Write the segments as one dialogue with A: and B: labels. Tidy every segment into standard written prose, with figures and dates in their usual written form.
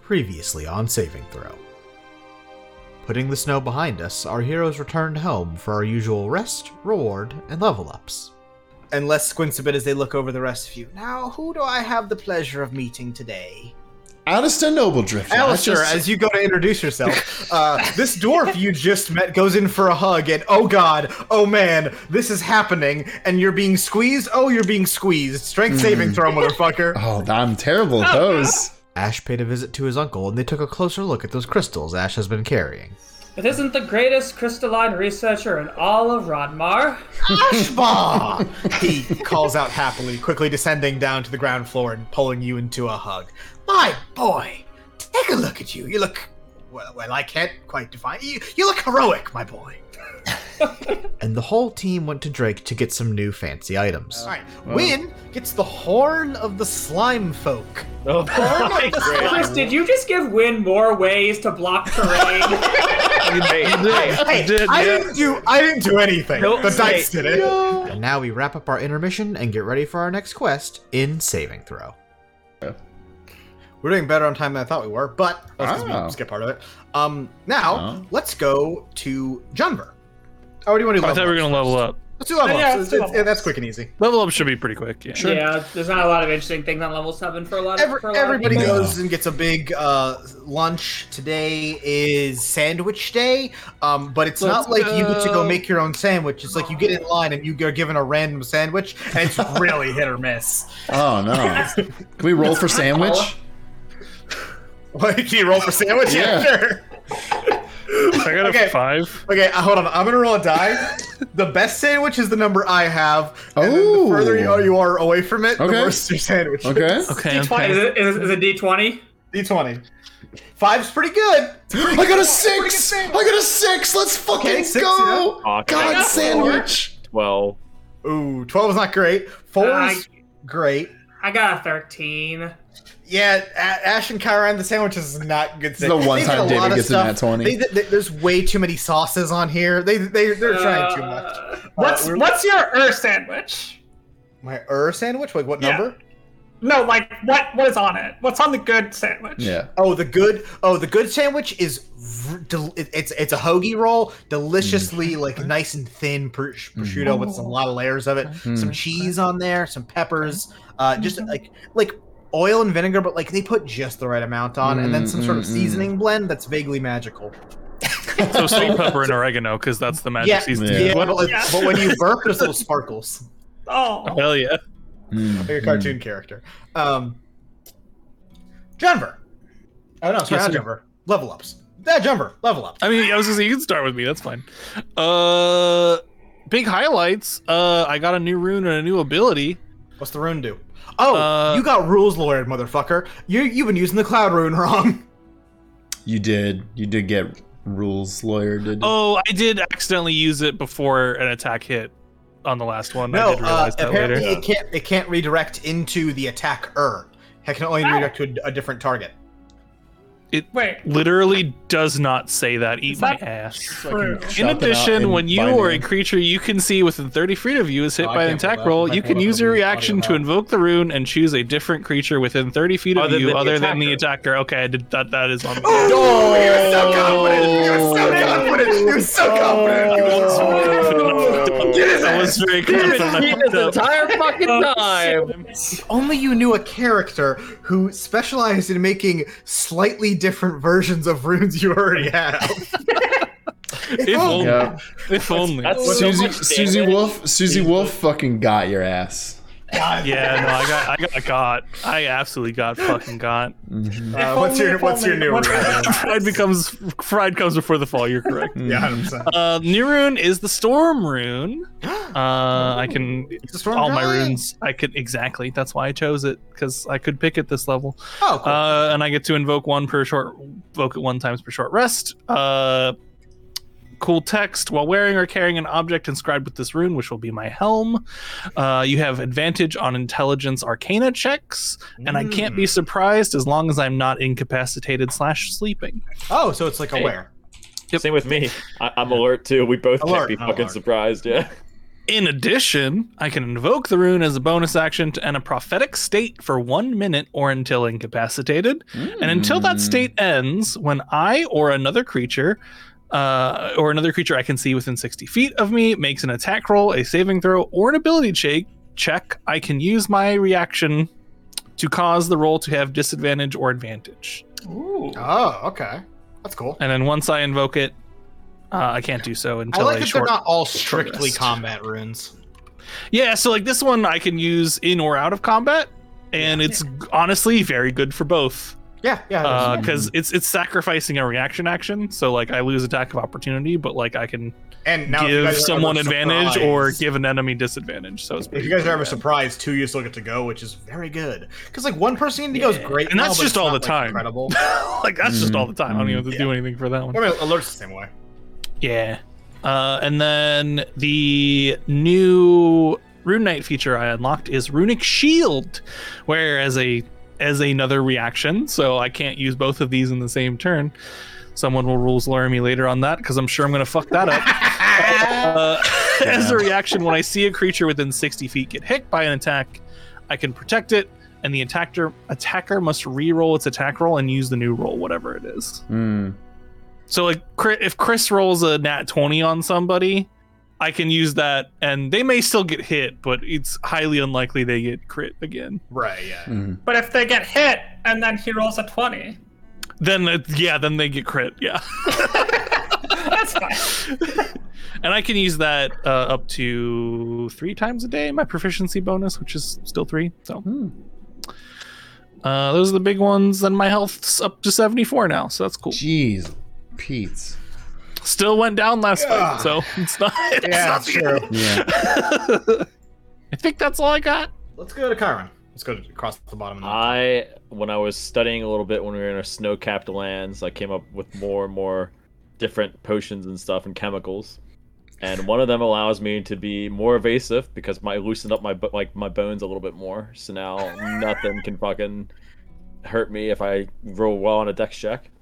A: Previously on Saving Throw. Putting the snow behind us, our heroes returned home for our usual rest, reward, and level ups. And less squints a bit as they look over the rest of you. Now, who do I have the pleasure of meeting today?
B: Alistair Nobledrift.
A: Alistair, as you go to introduce yourself, this dwarf you just met goes in for a hug, and oh god, oh man, this is happening, and you're being squeezed? Oh, you're being squeezed. Strength saving throw, motherfucker.
B: Oh, I'm terrible at those.
A: Ash paid a visit to his uncle, and they took a closer look at those crystals Ash has been carrying.
C: It isn't the greatest crystalline researcher in all of Rodmar.
A: Ashba! He calls out happily, quickly descending down to the ground floor and pulling you into a hug. My boy, take a look at you. You look, well, I can't quite define. You look heroic, my boy. And the whole team went to Drake to get some new fancy items. All right, Wynn gets the Horn of the Slime Folk.
D: Oh,
C: Chris, did you just give Wynn more ways to block terrain?
A: I didn't do anything.
D: Nope.
A: The dice did it. And now we wrap up our intermission and get ready for our next quest in Saving Throw. We're doing better on time than I thought we were, but that's because we skip part of it. Now, let's go to Junver. Oh, do you want to do
E: I thought we were going to level up.
A: Let's do level
C: Yeah,
A: ups.
C: let's do level
A: That's quick and easy.
E: Level up should be pretty quick. Yeah.
A: Sure.
C: Yeah, there's not a lot of interesting things on level 7 for a lot of
A: Everybody
C: people.
A: goes and gets a big lunch. Today is sandwich day, but it's not like you get to go make your own sandwich. It's like you get in line and you get given a random sandwich, and it's really hit or miss.
B: Oh, no. Can we roll for sandwich?
A: What, can you roll for sandwich?
B: Yeah.
A: Sure.
E: I got a 5.
A: Okay, hold on. I'm gonna roll a die. The best sandwich is the number I have, and then the further you are away from it, the worse your sandwich.
B: Okay.
E: Okay.
C: D20, is it D20?
A: D20. 5's pretty good.
B: I got a 6. I got a 6. Let's fucking
A: six,
B: go.
D: yeah.
B: God, sandwich.
D: 12.
A: Ooh, 12 is not great. 4 is great.
C: I got a 13.
A: Yeah, Ash and Kyran, the sandwiches is not good.
B: This is the one time David gets a nat 20.
A: There's way too many sauces on here. They're trying too much.
F: What's your sandwich?
A: My sandwich? Wait, what number?
F: No, like what is on it? What's on the good sandwich?
B: Yeah.
A: The good sandwich is it's a hoagie roll, deliciously like nice and thin prosciutto with a lot of layers of it, some cheese on there, some peppers, just like oil and vinegar, but like they put just the right amount on, and then some sort of seasoning blend that's vaguely magical.
E: So salt, pepper, and oregano, because that's the magic seasoning.
A: Yeah. But when you burp, there's little sparkles.
F: Oh.
E: Hell yeah.
A: Like a cartoon character. Junver. Oh no, sorry, not Junver. Level ups. Junver, level ups.
E: I mean, I was going to say, you can start with me. That's fine. Big highlights. I got a new rune and a new ability.
A: What's the rune do? Oh, you got rules lawyered, motherfucker. You've been using the cloud rune wrong.
B: You did get rules lawyered, didn't you?
E: Oh, I did accidentally use it before an attack hit on the last one.
A: No,
E: I did realize that
A: apparently
E: later.
A: it can't redirect into the attacker. It can only redirect to a different target.
E: It literally does not say that. Eat my ass.
F: True.
E: In addition, when you or a creature you can see within 30 feet of you is hit by an attack roll, you can use your reaction to invoke the rune and choose a different creature within 30 feet of you other than the attacker. Okay, I did that. That is on me.
A: Oh, you're so confident! You're so confident!
E: I was very confident.
D: This entire fucking time.
A: If only you knew a character who specialized in making slightly different versions of runes you already have.
E: If only.
B: Susie Wolf fucking got your ass.
E: Yeah, no, I absolutely got fucking got.
A: What's your new rune?
E: Pride comes before the fall. You're correct.
A: Yeah, 100%.
E: New rune is the storm rune. I can all my runes. I could exactly. That's why I chose it, because I could pick it this level.
A: Oh, cool.
E: And I get to invoke it 1 time per short rest. Cool text. While wearing or carrying an object inscribed with this rune, which will be my helm, you have advantage on intelligence arcana checks, and I can't be surprised as long as I'm not incapacitated / sleeping.
A: Oh, so it's like aware.
E: Yep.
D: Same with me. I'm alert too. We both can't be fucking surprised. Yeah.
E: In addition, I can invoke the rune as a bonus action to end a prophetic state for 1 minute or until incapacitated. And until that state ends, when I or another creature I can see within 60 feet of me makes an attack roll, a saving throw, or an ability check, I can use my reaction to cause the roll to have disadvantage or advantage.
C: Ooh.
A: Oh, okay. That's cool.
E: And then once I invoke it, I can't do so until
A: I like that they're not all strictly
E: rest.
A: combat runes.
E: Yeah, so like this one I can use in or out of combat, and it's honestly very good for both.
A: Yeah,
E: Because it's sacrificing a reaction action, so like I lose attack of opportunity, but like I can
A: and now if you
E: give
A: guys are
E: someone
A: ever
E: advantage or
A: surprised-
E: give an enemy disadvantage. So it's
A: If
E: pretty
A: you guys
E: good.
A: are ever surprised, 2 you still get to go, which is very good. Because like one person Indigo is great,
E: And
A: now,
E: that's
A: but
E: just
A: it's
E: all
A: not,
E: the
A: like,
E: time.
A: Incredible.
E: like that's just all the time. I don't even have to do anything for that one.
A: I mean, alerts the same way.
E: Yeah. And then the new Rune Knight feature I unlocked is Runic Shield, where as another reaction, so I can't use both of these in the same turn. Someone will rules lure me later on that because I'm sure I'm going to fuck that up. As a reaction, when I see a creature within 60 feet get hit by an attack, I can protect it, and the attacker must re-roll its attack roll and use the new roll, whatever it is. So like if Chris rolls a nat 20 on somebody, I can use that, and they may still get hit, but it's highly unlikely they get crit again.
A: Right, yeah.
F: But if they get hit and then he rolls a 20,
E: Then then they get crit, yeah.
F: that's fine.
E: And I can use that up to 3 times a day, my proficiency bonus, which is still 3. So those are the big ones, and my health's up to 74 now, so that's cool.
B: Jeez, Pete.
E: Still went down last fight, so it's not. It's
A: Yeah,
E: not
A: that's true.
B: Yeah.
E: I think that's all I got.
A: Let's go to Chiron. Let's go across the bottom of the map.
D: When I was studying a little bit when we were in our snow-capped lands, I came up with more and more different potions and stuff and chemicals. And one of them allows me to be more evasive because I loosened up my bones a little bit more. So now nothing can fucking hurt me if I roll well on a dex check.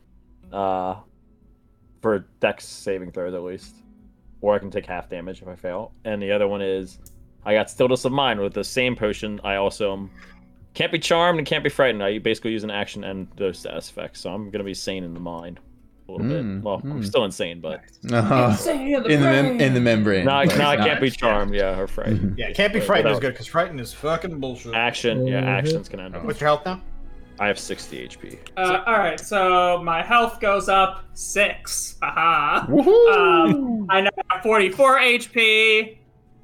D: For dex saving throws at least. Or I can take half damage if I fail. And the other one is I got Stillness of Mind with the same potion. I also can't be charmed and can't be frightened. I basically use an action and those status effects. So I'm gonna be sane in the mind a little bit. Well, I'm still insane, but
B: In the membrane.
D: no, I
B: but
D: can't be charmed. Yeah, or frightened.
A: Yeah, can't be frightened is good, because frightened is fucking bullshit.
D: Actions can end up.
A: What's your health now?
D: I have 60 HP.
C: All right, so my health goes up 6. Haha.
B: Woohoo!
C: I now have 44 HP.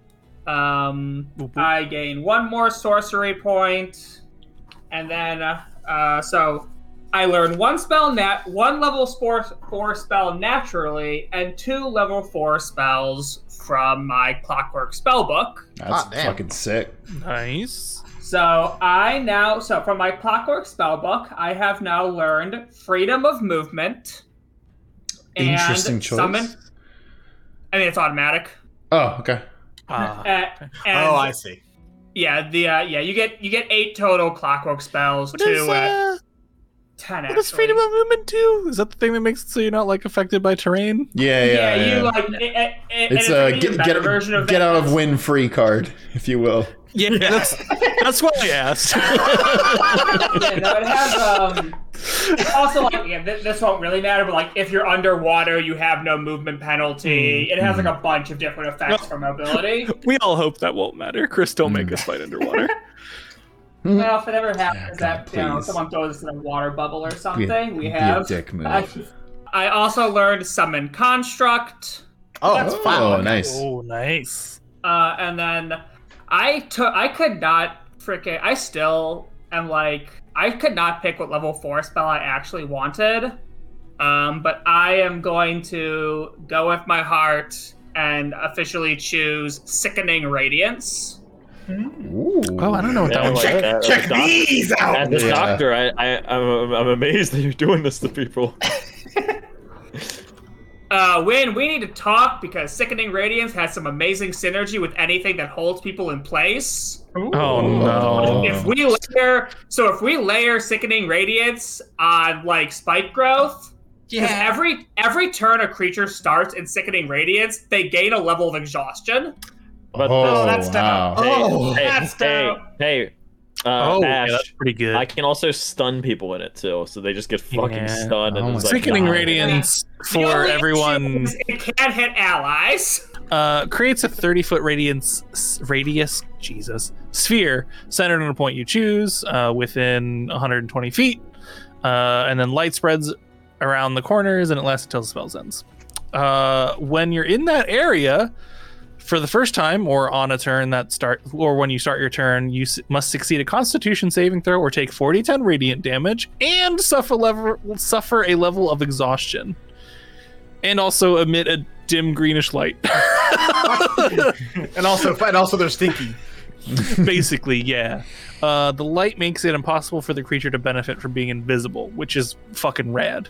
C: I gain 1 more sorcery point, and then so I learn 1 level 4 spell naturally, and 2 level 4 spells from my Clockwork spellbook.
B: That's
A: damn.
B: fucking sick.
E: Nice.
C: So from my Clockwork spellbook, I have now learned Freedom of Movement. And
B: Interesting choice.
C: Summon. I mean, it's automatic.
B: Oh, okay.
C: And,
A: Oh, I see.
C: Yeah, you get 8 total Clockwork spells.
E: What is
C: 10.
E: what does freedom of movement do? Is that the thing that makes it so you're not like affected by terrain?
B: Yeah.
C: You like
B: It's
C: a better version of
B: get
C: that.
B: out of win free card, if you will.
E: Yeah, that's why I asked.
C: Yeah, no, it has it's also like this won't really matter, but like if you're underwater, you have no movement penalty. It has like a bunch of different effects for mobility.
E: We all hope that won't matter. Chris, don't make us fight underwater.
C: Well, if it ever happens
B: God,
C: that
B: please.
C: someone throws us in a water bubble or
B: Be
C: something, we
B: a
C: have.
B: dick move.
C: I also learned Summon Construct,
A: Oh, that's fine.
B: Oh, nice.
E: Oh, nice.
C: and then I could not frickin'. I still am like I could not pick what level 4 spell I actually wanted, but I am going to go with my heart and officially choose Sickening Radiance.
B: Ooh.
E: Oh, I don't know what that
D: Yeah,
E: one.
D: like that.
A: Check
D: Doc-
A: these out!
D: As a
B: Yeah.
D: doctor, I'm amazed that you're doing this to people.
C: Win, we need to talk because Sickening Radiance has some amazing synergy with anything that holds people in place.
E: Oh no.
C: If we layer Sickening Radiance on like Spike Growth, because every turn a creature starts in Sickening Radiance, they gain a level of exhaustion.
D: But
F: Oh, that's dope.
B: wow.
A: Oh,
F: That's dope.
D: hey,
E: Oh,
D: Ash,
E: yeah, that's pretty good.
D: I can also stun people in it too, so they just get fucking
E: Yeah.
D: stunned. And
B: Oh
D: it's
B: my
D: like,
E: Sickening
D: nah.
E: Radiance
C: The
E: for
C: only
E: everyone
C: issue is it can't hit allies.
E: creates a 30-foot radius sphere centered on a point you choose within 120 feet, and then light spreads around the corners, and it lasts until the spell ends. When you're in that area for the first time, or on a turn or when you start your turn, you must succeed a Constitution saving throw or take 4d10 radiant damage and suffer a level of exhaustion, and also emit a dim greenish light.
A: and also they're stinky.
E: Basically, yeah. The light makes it impossible for the creature to benefit from being invisible, which is fucking rad.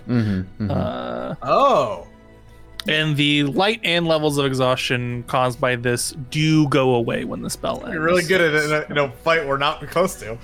A: Oh.
E: And the light and levels of exhaustion caused by this do go away when the spell ends.
A: You're really good at it in a fight we're not close to.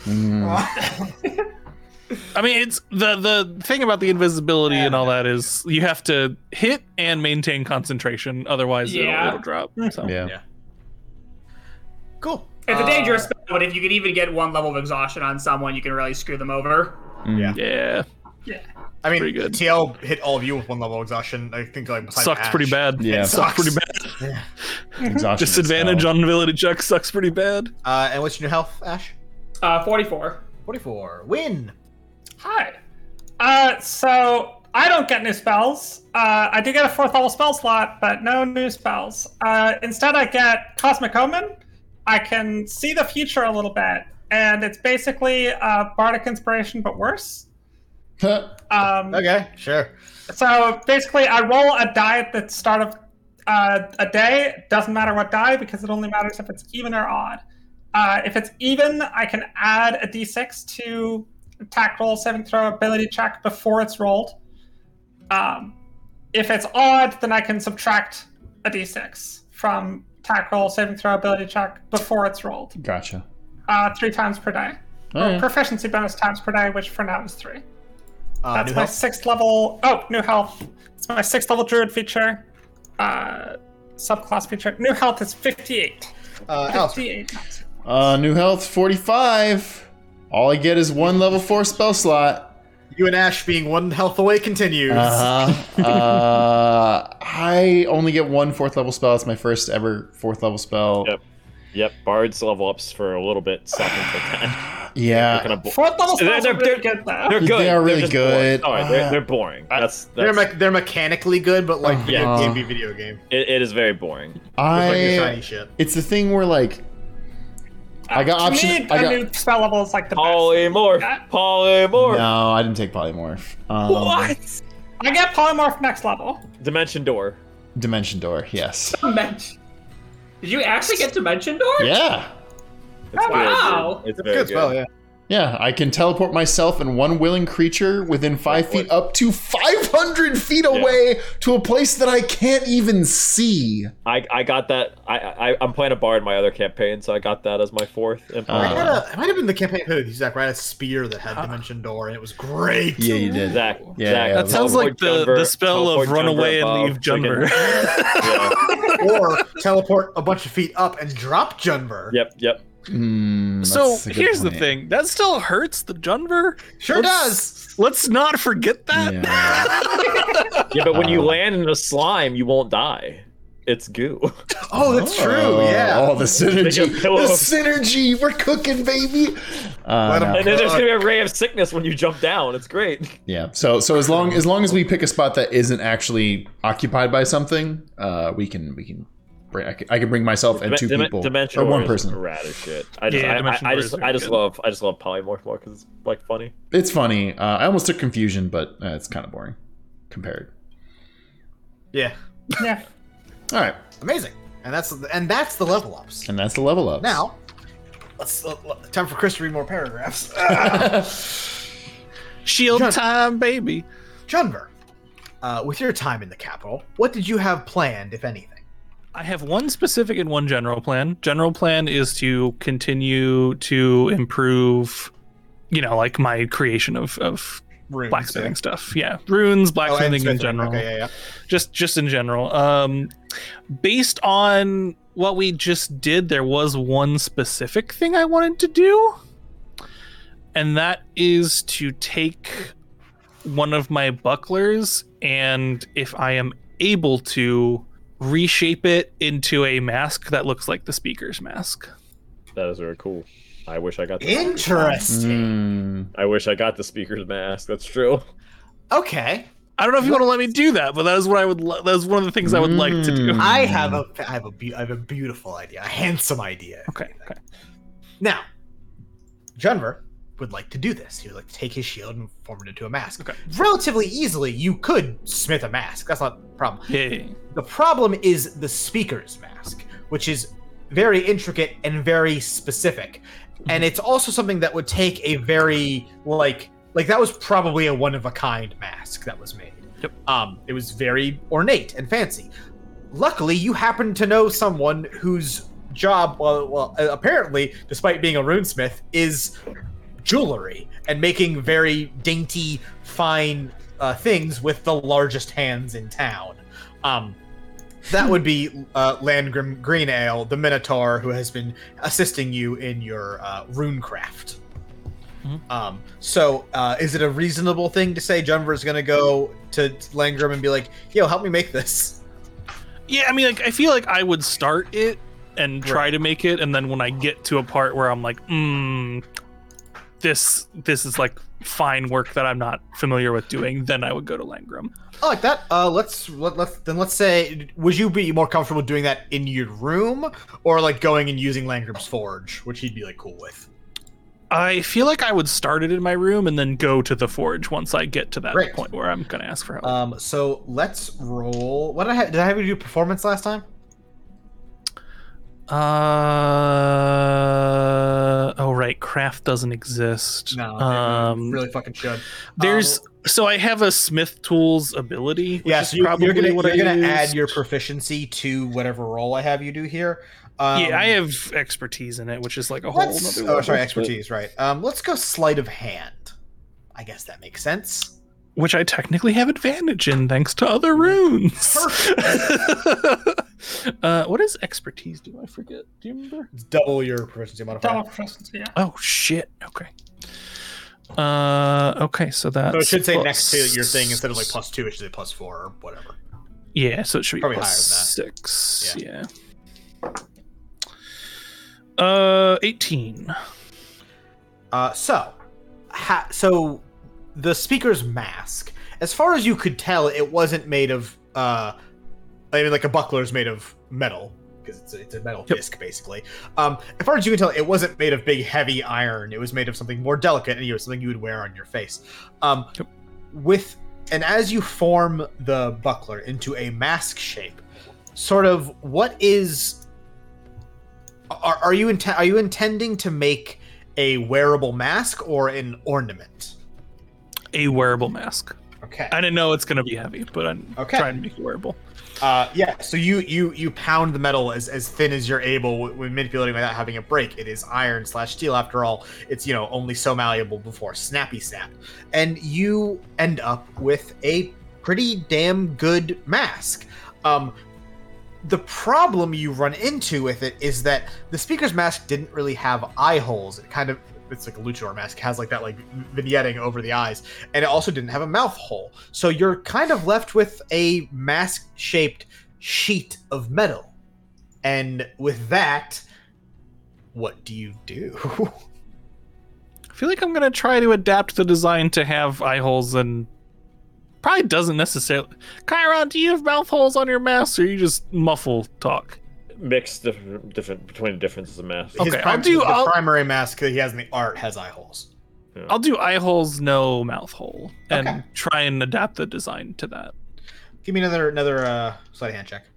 E: I mean, it's the thing about the invisibility and all that is you have to hit and maintain concentration, otherwise it'll drop. So.
B: Yeah.
A: Cool.
C: It's a dangerous spell, but if you can even get one level of exhaustion on someone, you can really screw them over.
E: Yeah.
A: I mean,
E: Pretty good.
A: TL hit all of you with one level of exhaustion. I think like besides
E: Sucks
A: Ash.
E: pretty bad.
B: Yeah.
E: Sucks
A: Sucks.
E: pretty bad.
B: Exhaustion
E: Disadvantage
B: spell.
E: on ability check sucks pretty bad.
A: And what's your new health, Ash?
C: 44.
A: 44. Win.
F: Hi. So I don't get new spells. I do get a 4th level spell slot, but no new spells. Instead, I get Cosmic Omen. I can see the future a little bit, and it's basically Bardic Inspiration, but worse.
A: Okay, sure.
F: So basically, I roll a die at the start of a day. Doesn't matter what die, because it only matters if it's even or odd. If it's even, I can add a d6 to attack roll, saving throw, ability check before it's rolled. If it's odd, then I can subtract a d6 from attack roll, saving throw, ability check before it's rolled.
B: Gotcha.
F: 3 times per day. Or
B: Alright.
F: proficiency bonus times per day, which for now is 3. That's
A: New
F: my
A: health?
F: 6th level. Oh, new health. It's my 6th level druid feature. Subclass feature. New health is 58.
A: Alistair.
F: 58.
B: New health 45. All I get is 1 level 4 spell slot.
A: You and Ash being 1 health away continues.
B: I only get 1 4th level spell. It's my first ever 4th level spell.
D: Yep. Bards level ups for a little bit, second to 10.
B: Yeah.
D: They're kind of
F: 4th level spells
D: They're-
F: are really good, though.
D: They're good.
B: They are really
D: just
B: good.
D: Boring. They're boring. That's
A: They're mechanically good, but like video
B: Uh-huh.
A: game be video game.
D: it is very boring.
A: It's like your shiny
B: I.
A: shit.
B: It's the thing where like I got
F: To
B: option.
F: me,
B: I
F: a
B: got.
F: new spell level is like the best.
D: Polymorph.
F: Yeah.
D: Polymorph.
B: No, I didn't take polymorph.
D: What?
F: I get polymorph next level.
D: Dimension door.
B: Dimension door. Yes.
C: Did you actually get Dimension Door?
B: Yeah.
D: It's good,
C: wow.
D: dude. It's
A: It's a
D: very
A: good spell, yeah.
B: Yeah, I can teleport myself and 1 willing creature within 5 feet up to 500 feet away to a place that I can't even see.
D: I got that. I'm playing a bard in my other campaign, so I got that as my 4th.
A: It might have been the campaign who Zach ran a spear that had Dimension Door, and it was great.
B: Yeah, you did.
D: Zach.
B: Yeah,
D: Zach,
B: yeah.
E: That sounds like
D: teleport
E: the spell
D: teleport
E: of run
D: Junver
E: away and
D: above,
E: leave
D: so you can-
E: Junver.
A: Or teleport a bunch of feet up and drop Junver.
D: Yep.
E: So
B: That's a good
E: here's the
B: point.
E: thing. That still hurts the Junver.
A: Sure
E: Let's-
A: does.
E: Let's not forget that.
B: Yeah.
D: Yeah, but when you land in a slime, you won't die. It's goo.
A: Oh, that's true. Yeah.
B: Oh, the synergy.
D: Like a pillow.
B: The synergy. We're cooking, baby.
A: Let 'em
B: No.
D: And then there's gonna be a ray of sickness when you jump down. It's great.
B: Yeah. So as long as we pick a spot that isn't actually occupied by something, we can I can bring myself and 2 people
D: Dimension
B: or 1
D: Door is
B: person.
D: rad as shit.
E: Dimension
D: I
E: Door is very
D: just
E: good.
D: love polymorph more because it's like funny.
B: It's funny. I almost took confusion, but it's kind of boring compared.
A: Yeah.
F: Yeah.
B: All right,
A: Amazing. And that's the level ups.
B: and that's the level up.
A: Now, let's time for Chris to read more paragraphs.
E: Shield
A: Jun-
E: time, baby.
A: Junver, with your time in the capital, what did you have planned, if anything?
E: I have one specific and one general plan. General plan is to continue to improve, like my creation of
A: Runes,
E: blacksmithing stuff. Yeah, runes, blacksmithing in
A: smithing.
E: general.
A: Okay, yeah.
E: Just in general. Based on what we just did, there was one specific thing I wanted to do, and that is to take one of my bucklers and, if I am able to, reshape it into a mask that looks like the speaker's mask.
D: That is very cool. I wish I got the
A: Interesting.
D: I wish I got the speaker's mask. That's true.
A: Okay.
E: I don't know if you want to let me do that, but that is what I would. That is one of the things I would like to do.
A: I have a beautiful idea, a handsome idea.
E: Okay.
A: Now, Junver would like to do this. He would like to take his shield and form it into a mask.
E: Okay.
A: Relatively easily, you could smith a mask. That's not the problem.
E: Yeah.
A: The problem is the speaker's mask, which is very intricate and very specific. And it's also something that would take a very, like that was probably a one-of-a-kind mask that was made.
E: Yep.
A: It was very ornate and fancy. Luckily, you happen to know someone whose job, well, apparently, despite being a runesmith, is jewelry and making very dainty, fine things with the largest hands in town. That would be Landgrim Greenale, the Minotaur, who has been assisting you in your runecraft.
E: Mm-hmm.
A: So is it a reasonable thing to say Junver's going to go to Landgrim and be like, yo, help me make this?
E: Yeah, I mean, like, I feel like I would start it and try to make it, and then when I get to a part where I'm like, this is like fine work that I'm not familiar with doing, then I would go to Landgrim.
A: I like that. Let's say, would you be more comfortable doing that in your room, or like going and using Landgrim's forge, which he'd be like cool with?
E: I feel like I would start it in my room and then go to the forge once I get to that
A: Great.
E: point where I'm gonna ask for help.
A: So let's roll. What did I have you do performance last time?
E: Oh right, craft doesn't exist.
A: No, it really fucking should.
E: There's so I have a smith tools ability. Which
A: Yeah,
E: is
A: so you're gonna
E: use.
A: add your proficiency to whatever roll I have you do here.
E: Yeah, I have expertise in it, which is like a whole other level.
A: Oh, sorry, expertise, right. Let's go sleight of hand. I guess that makes sense.
E: Which I technically have advantage in, thanks to other runes. What does expertise do? I forget. Do you remember?
A: It's double your proficiency modifier.
F: Double proficiency, yeah.
E: Oh shit. Okay. Okay, so that's.
A: So it should say
E: plus-
A: next to your thing instead of like +2, it should say +4 or whatever.
E: Yeah, so it should be
A: Probably
E: plus
A: higher than
E: 6.
A: Yeah.
E: 18.
A: So the speaker's mask, as far as you could tell, it wasn't made of I mean, like a buckler is made of metal because it's a metal disc basically. As far as you can tell, it wasn't made of big heavy iron. It was made of something more delicate and something you would wear on your face. And as you form the buckler into a mask shape, sort of what is are you intending to make a wearable mask or an ornament?
E: A wearable mask.
A: Okay.
E: I didn't know it's going to be heavy, but I'm trying to make it wearable.
A: Yeah, so you pound the metal as thin as you're able when manipulating without having it break. It is iron/steel after all. It's only so malleable before snappy snap. And you end up with a pretty damn good mask. The problem you run into with it is that the speaker's mask didn't really have eye holes. It's like a luchador mask. It has like that like vignetting over the eyes, and it also didn't have a mouth hole. So you're kind of left with a mask-shaped sheet of metal. And with that, what do you do?
E: I feel like I'm going to try to adapt the design to have eye holes, and probably doesn't necessarily. Chiron, do you have mouth holes on your mask, or you just muffle talk?
D: Mix different between the differences of masks.
E: Okay,
A: The primary mask that he has in the art has eye holes.
D: Yeah.
E: I'll do eye holes, no mouth hole, and
A: Okay.
E: try and adapt the design to that.
A: Give me another sleight of hand check.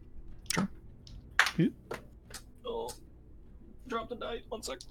E: Oh, drop the die. 1 sec.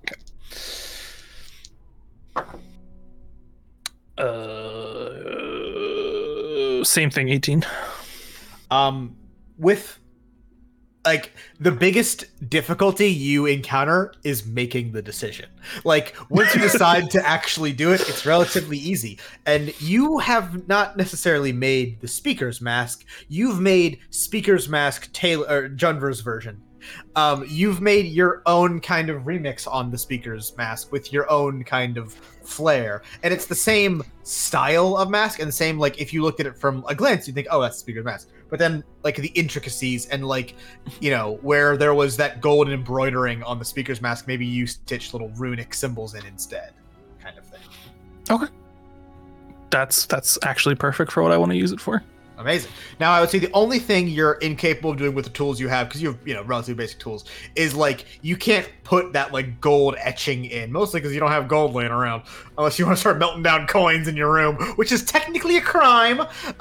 E: Okay. Same thing. 18.
A: With like the biggest difficulty you encounter is making the decision. Like once you decide to actually do it, it's relatively easy. And you have not necessarily made the Speaker's Mask. You've made Speaker's Mask Junver's version. You've made your own kind of remix on the Speaker's Mask with your own kind of flair, and it's the same style of mask and the same, like, if you looked at it from a glance you'd think, oh, that's the Speaker's Mask, but then like the intricacies and like, you know, where there was that gold embroidering on the Speaker's Mask, maybe you stitched little runic symbols in instead, kind of thing.
E: Okay, that's actually perfect for what I want to use it for.
A: Amazing. Now, I would say the only thing you're incapable of doing with the tools you have, because you have, you know, relatively basic tools, is like you can't put that like gold etching in, mostly because you don't have gold laying around, unless you want to start melting down coins in your room, which is technically a crime.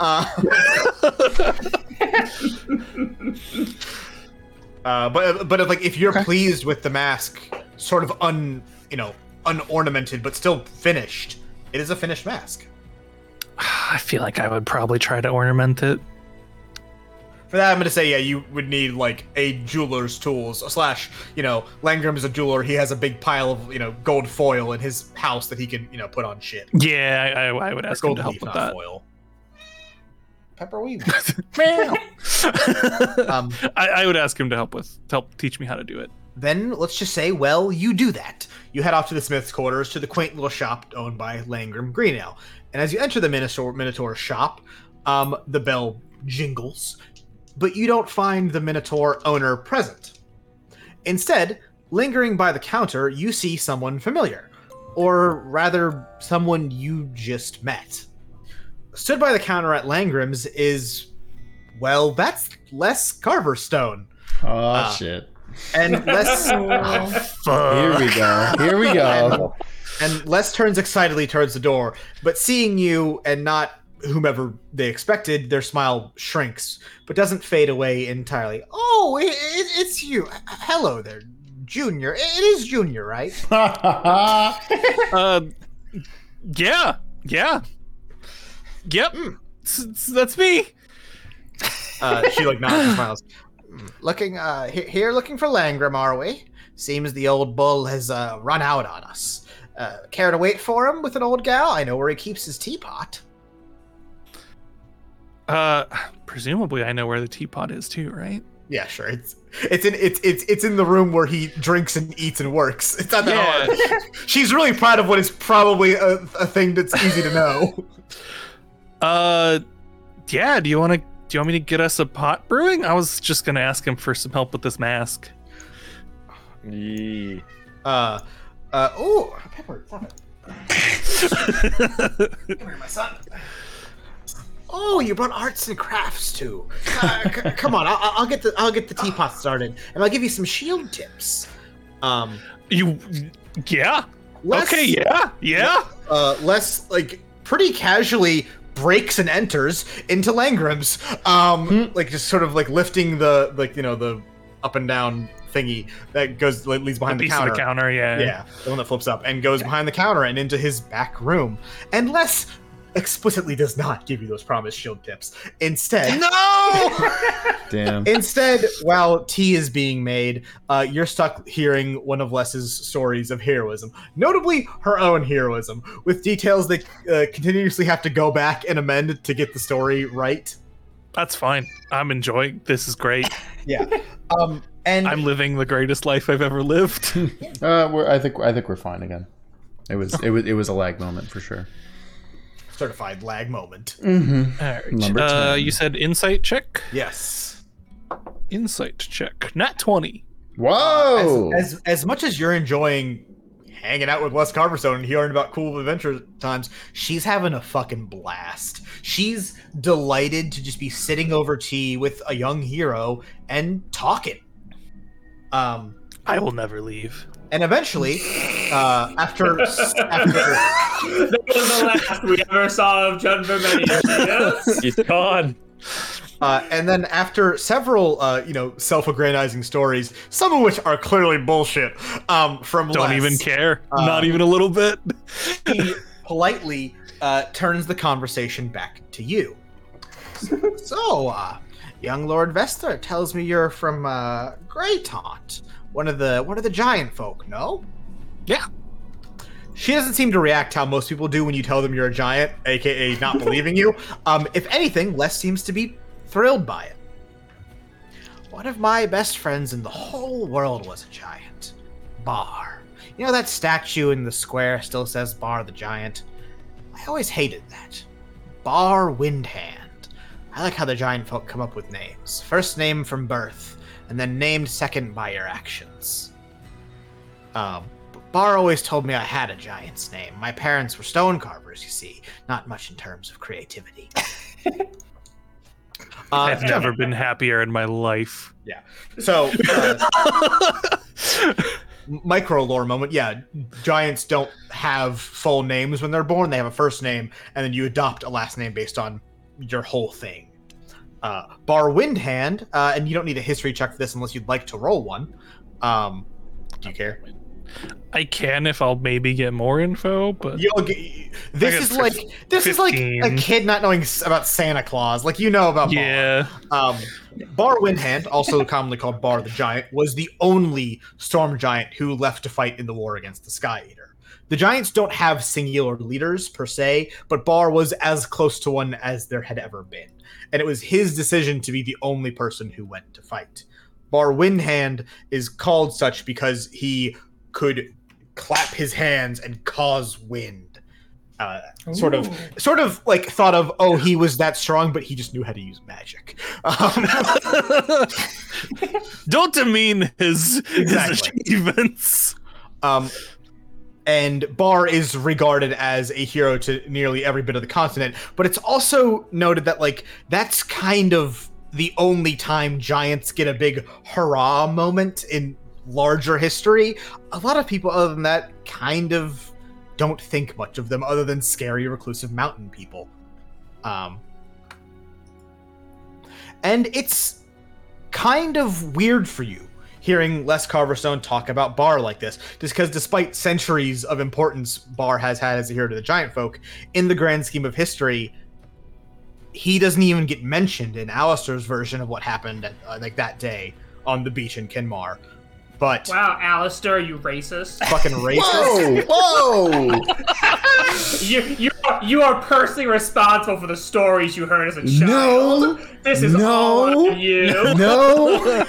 A: But if you're pleased with the mask, sort of unornamented but still finished, it is a finished mask.
E: I feel like I would probably try to ornament it.
A: For that, I'm going to say, yeah, you would need, like, a jeweler's tools, / you know, Langrim is a jeweler. He has a big pile of, you know, gold foil in his house that he can, you know, put on shit.
E: Yeah, I would ask him to help
A: leaf,
E: with
A: not
E: that.
A: Foil. Pepperweed.
E: I would ask him to help teach me how to do it.
A: Then let's just say, well, you do that. You head off to the Smith's quarters to the quaint little shop owned by Langrim Greenale. And as you enter the Minotaur shop, the bell jingles, but you don't find the Minotaur owner present. Instead, lingering by the counter, you see someone familiar, or rather, someone you just met. Stood by the counter at Langrim's is, well, that's Les Carverstone.
B: Oh, shit.
A: And Les...
B: Here we go.
A: And Les turns excitedly towards the door, but seeing you and not whomever they expected, their smile shrinks, but doesn't fade away entirely. Oh, it's you. Hello there, Junior. It is Junior, right?
E: Yeah. Yep. That's me.
A: She like nods and smiles. Looking for Langrim, are we? Seems the old bull has run out on us. Care to wait for him with an old gal? I know where he keeps his teapot.
E: Presumably I know where the teapot is too, right?
A: Yeah, sure. It's in the room where he drinks and eats and works. It's not that hard. She's really proud of what is probably a thing that's easy to know.
E: Yeah. Do you want me to get us a pot brewing? I was just gonna ask him for some help with this mask.
D: Yeah.
A: Oh, Pepper, stop it. Come here, my son. Oh, you brought arts and crafts too. Come on, I'll get the teapot started, and I'll give you some shield tips.
E: Yeah.
A: Les,
E: okay, yeah.
A: Les, like, pretty casually breaks and enters into Langrim's, like just sort of like lifting the, like, you know, the up and down thingy that leads behind the counter.
E: The counter,
A: yeah, the one that flips up and goes behind the counter and into his back room. And Les explicitly does not give you those promised shield tips. Instead,
B: Damn.
A: Instead, while tea is being made, you're stuck hearing one of Les's stories of heroism, notably her own heroism, with details that continuously have to go back and amend to get the story right.
E: That's fine. I'm enjoying. This is great.
A: Yeah. And
E: I'm living the greatest life I've ever lived.
B: I think we're fine again. It was a lag moment for sure.
A: Certified lag moment.
B: Mm-hmm.
E: All right.
B: Number 10.
E: You said insight check?
A: Yes.
E: Insight check. Nat 20.
B: Whoa!
A: As much as you're enjoying hanging out with Les Carverstone and hearing about cool adventure times, she's having a fucking blast. She's delighted to just be sitting over tea with a young hero and talking.
E: I will never leave.
A: And eventually, after
C: That was the last we ever saw of John Verminius. Yes?
D: He's gone.
A: And then after several, self-aggrandizing stories, some of which are clearly bullshit, from
E: Don't
A: Les,
E: even care. Not even a little bit.
A: he politely turns the conversation back to you. So, Young Lord Vester tells me you're from Greytaunt, one of the giant folk, no?
E: Yeah.
A: She doesn't seem to react how most people do when you tell them you're a giant, aka not believing you. If anything, Les seems to be thrilled by it. One of my best friends in the whole world was a giant. Bar. You know that statue in the square still says Bar the Giant? I always hated that. Bar Windhand. I like how the giant folk come up with names. First name from birth, and then named second by your actions. Bar always told me I had a giant's name. My parents were stone carvers, you see. Not much in terms of creativity.
E: I've never been happier in my life.
A: Yeah. So, micro lore moment. Yeah, giants don't have full names when they're born. They have a first name, and then you adopt a last name based on your whole thing. Bar Windhand, and you don't need a history check for this unless you'd like to roll one. Do you care?
E: I can if I'll maybe get more info, but
A: This is like a kid not knowing about Santa Claus. Like, you know about Bar.
E: Yeah.
A: Bar Windhand, also commonly called Bar the Giant, was the only storm giant who left to fight in the war against the Sky Eater. The giants don't have singular leaders per se, but Bar was as close to one as there had ever been. And it was his decision to be the only person who went to fight. Bar Windhand is called such because he could clap his hands and cause wind. Sort of like thought of, oh, he was that strong, but he just knew how to use magic.
E: Don't demean his achievements.
A: And Bar is regarded as a hero to nearly every bit of the continent, but it's also noted that, like, that's kind of the only time giants get a big hurrah moment in larger history. A lot of people other than that kind of don't think much of them other than scary reclusive mountain people. And it's kind of weird for you hearing Les Carverstone talk about Bar like this, just because despite centuries of importance Bar has had as a hero to the giant folk, in the grand scheme of history, he doesn't even get mentioned in Alistair's version of what happened at, like that day on the beach in Kenmar. But
C: wow, Alistair, you racist!
A: Fucking racist!
B: Whoa!
C: You are personally responsible for the stories you heard as a child.
B: No,
C: this is all on you.
B: No.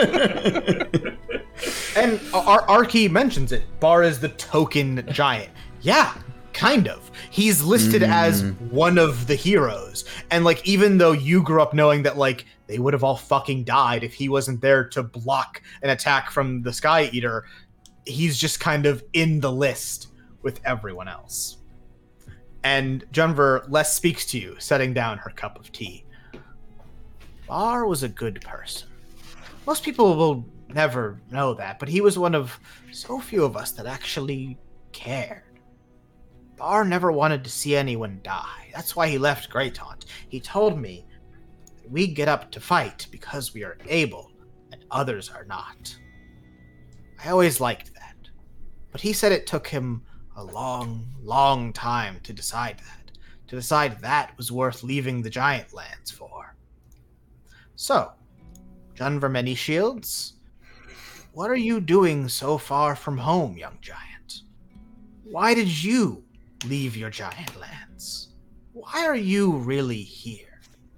A: And Arky mentions it. Bar is the token giant. Yeah, kind of. He's listed as one of the heroes. And, like, even though you grew up knowing that, like, they would have all fucking died if he wasn't there to block an attack from the Sky Eater, he's just kind of in the list with everyone else. And Junver, Les speaks to you, setting down her cup of tea. Bar was a good person. Most people will never know that, but he was one of so few of us that actually cared. Bar never wanted to see anyone die. That's why he left Greytaunt. He told me that we get up to fight because we are able, and others are not. I always liked that. But he said it took him a long, long time to decide that. To decide that was worth leaving the giant lands for. So, Junver Many Shields, what are you doing so far from home, young giant? Why did you leave your giant lands? Why are you really here?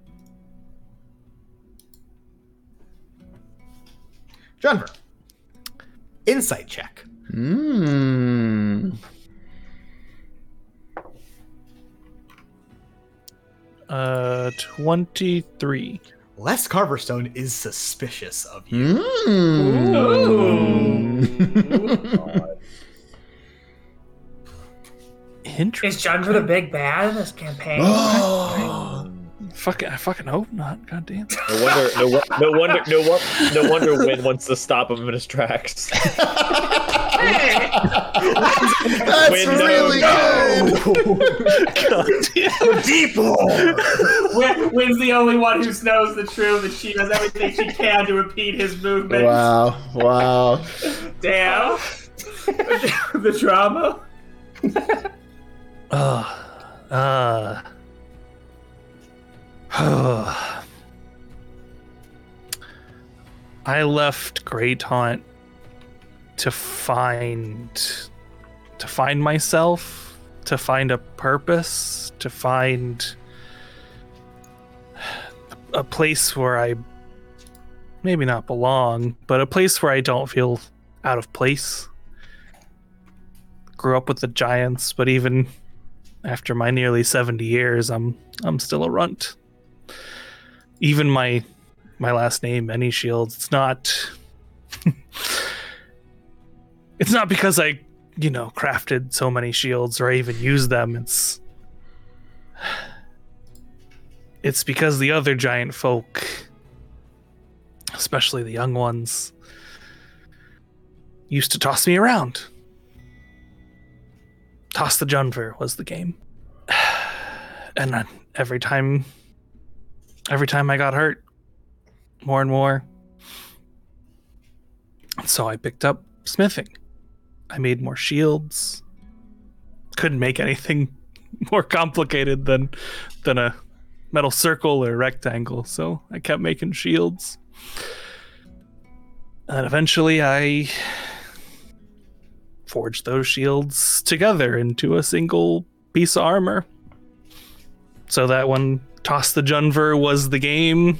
A: Junver, insight check.
E: 23.
A: Les Carverstone is suspicious of you.
E: Interesting.
C: Is Junver the big bad in this campaign?
B: Oh.
E: I fucking hope not. God damn.
D: No wonder Wynn wants to stop him in his tracks.
C: Hey!
B: That's
D: Win,
B: really good.
E: God damn.
A: Deep lore!
C: Wynn's the only one who knows the truth, and she does everything she can to impede his movement.
B: Wow.
C: Damn. The drama.
E: I left Great Haunt to find myself, to find a purpose, to find a place where I maybe not belong, but a place where I don't feel out of place. Grew up with the giants, but even after my nearly 70 years, I'm still a runt. Even my last name, Many Shields, it's not because I, crafted so many shields or I even used them. It's because the other giant folk, especially the young ones, used to toss me around. Toss the Junver was the game. And every time I got hurt, more and more. So I picked up smithing. I made more shields. Couldn't make anything more complicated than a metal circle or rectangle, so I kept making shields. And eventually I forged those shields together into a single piece of armor. So that when Toss the Junver was the game,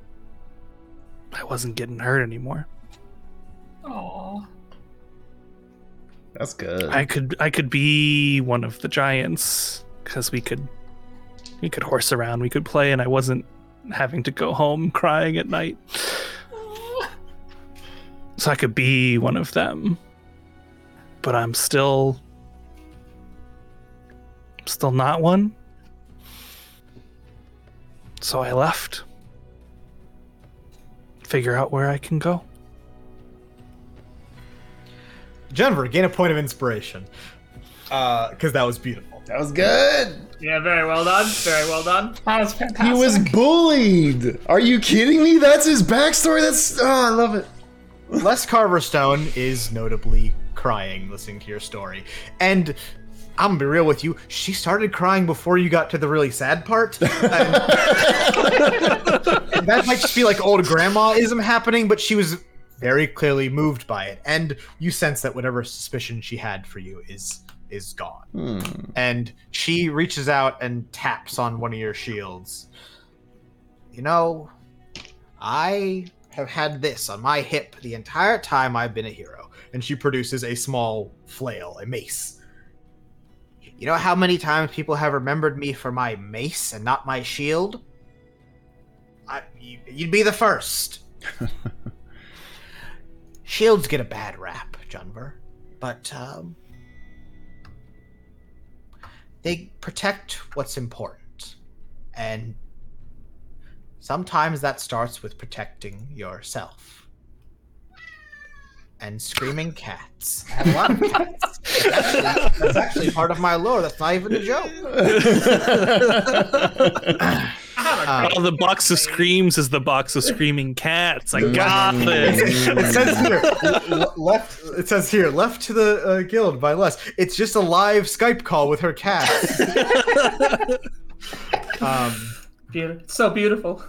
E: I wasn't getting hurt anymore.
F: Aww.
B: That's good.
E: I could be one of the giants because we could horse around, we could play, and I wasn't having to go home crying at night. So I could be one of them. But I'm still not one. So I left. Figure out where I can go.
A: Jennifer, gain a point of inspiration. Because that was beautiful.
B: That was good.
C: Yeah, very well done. Very well done.
F: That was fantastic.
B: He was bullied. Are you kidding me? That's his backstory. I love it.
A: Les Carverstone is notably crying listening to your story. And I'm gonna be real with you, she started crying before you got to the really sad part. And that might just be like old grandma-ism happening, but she was very clearly moved by it. And you sense that whatever suspicion she had for you is gone. And she reaches out and taps on one of your shields. I have had this on my hip the entire time I've been a hero. And she produces a small flail, a mace. You know how many times people have remembered me for my mace and not my shield? You'd be the first. Shields get a bad rap, Junver, but they protect what's important. And sometimes that starts with protecting yourself. And screaming cats. I have a lot of cats. That's actually part of my lore. That's not even a joke.
E: The box of screams is the box of screaming cats. I got this.
A: It says here, left to the guild by Les. It's just a live Skype call with her cat.
C: So beautiful.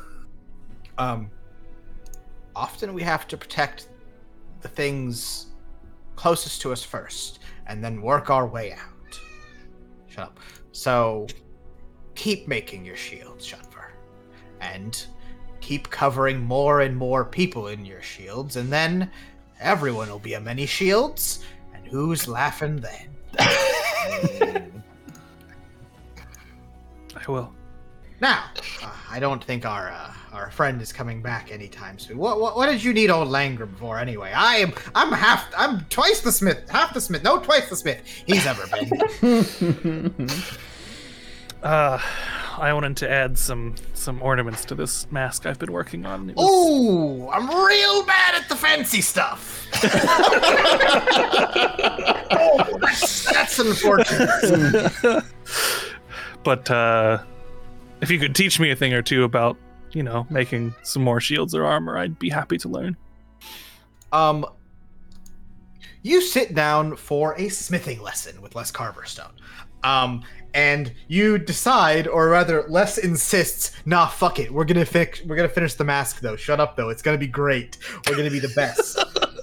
A: Often we have to protect the things closest to us first, and then work our way out. Shut up. So, keep making your shields, Junver. And keep covering more and more people in your shields, and then everyone will be a Many Shields, and who's laughing then?
E: I will.
A: Now, I don't think our friend is coming back anytime soon. What did you need old Langram for anyway? I'm twice the smith, half the smith, no, twice the smith he's ever been.
E: I wanted to add some ornaments to this mask I've been working on.
A: Ooh, I'm real bad at the fancy stuff. Oh, that's unfortunate.
E: But if you could teach me a thing or two about, making some more shields or armor, I'd be happy to learn.
A: You sit down for a smithing lesson with Les Carverstone. And you decide, or rather, Les insists, nah, fuck it. We're gonna finish the mask though. Shut up though. It's gonna be great. We're gonna be the best.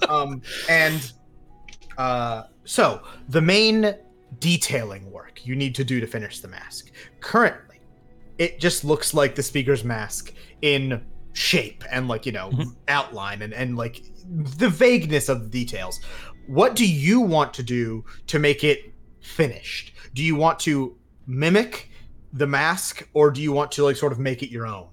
A: So the main detailing work you need to do to finish the mask. Currently, it just looks like the speaker's mask in shape and outline and like the vagueness of the details. What do you want to do to make it finished? Do you want to mimic the mask, or do you want to sort of make it your own?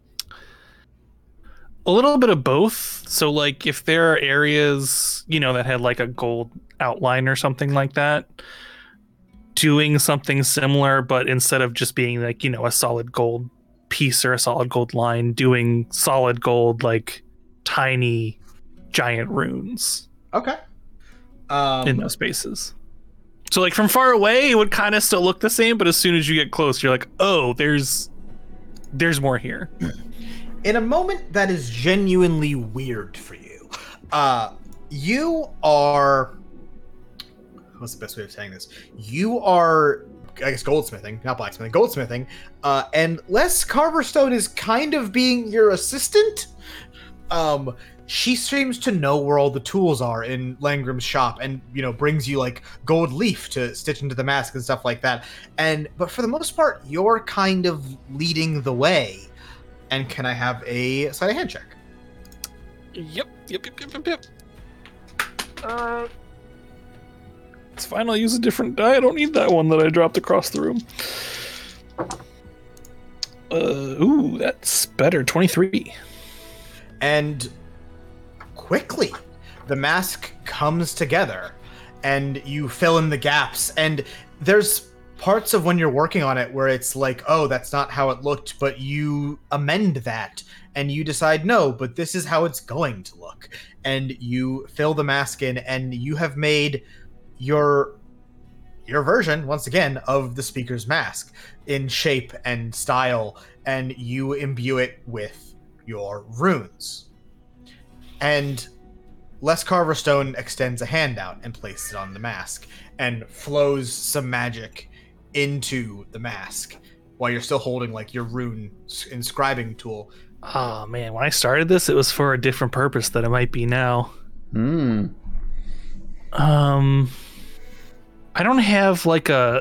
E: A little bit of both. So like if there are areas, that had like a gold outline or something like that, doing something similar, but instead of just being like, a solid gold piece or a solid gold line, doing solid gold, like tiny giant runes.
A: Okay.
E: In those spaces. So like from far away, it would kind of still look the same, but as soon as you get close, you're like, oh, there's more here.
A: In a moment that is genuinely weird for you, you are... What's the best way of saying this? You are, I guess, goldsmithing, not blacksmithing, goldsmithing, and Les Carverstone is kind of being your assistant. She seems to know where all the tools are in Langram's shop, and brings you like gold leaf to stitch into the mask and stuff like that. But for the most part, you're kind of leading the way. And can I have a sleight of hand check?
E: Yep. It's fine. I'll use a different die. I don't need that one that I dropped across the room. Ooh, that's better. 23.
A: And quickly, the mask comes together, and you fill in the gaps. And there's parts of when you're working on it where it's like, oh, that's not how it looked, but you amend that, and you decide, no, but this is how it's going to look. And you fill the mask in, and you have made your version, once again, of the speaker's mask in shape and style, and you imbue it with your runes. And Les Carverstone extends a hand out and places it on the mask and flows some magic into the mask while you're still holding like your rune inscribing tool.
E: Oh man, when I started this, it was for a different purpose than it might be now. I don't have like a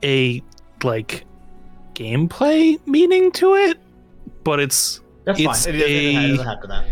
E: gameplay meaning to it, but that's fine. It doesn't have to that.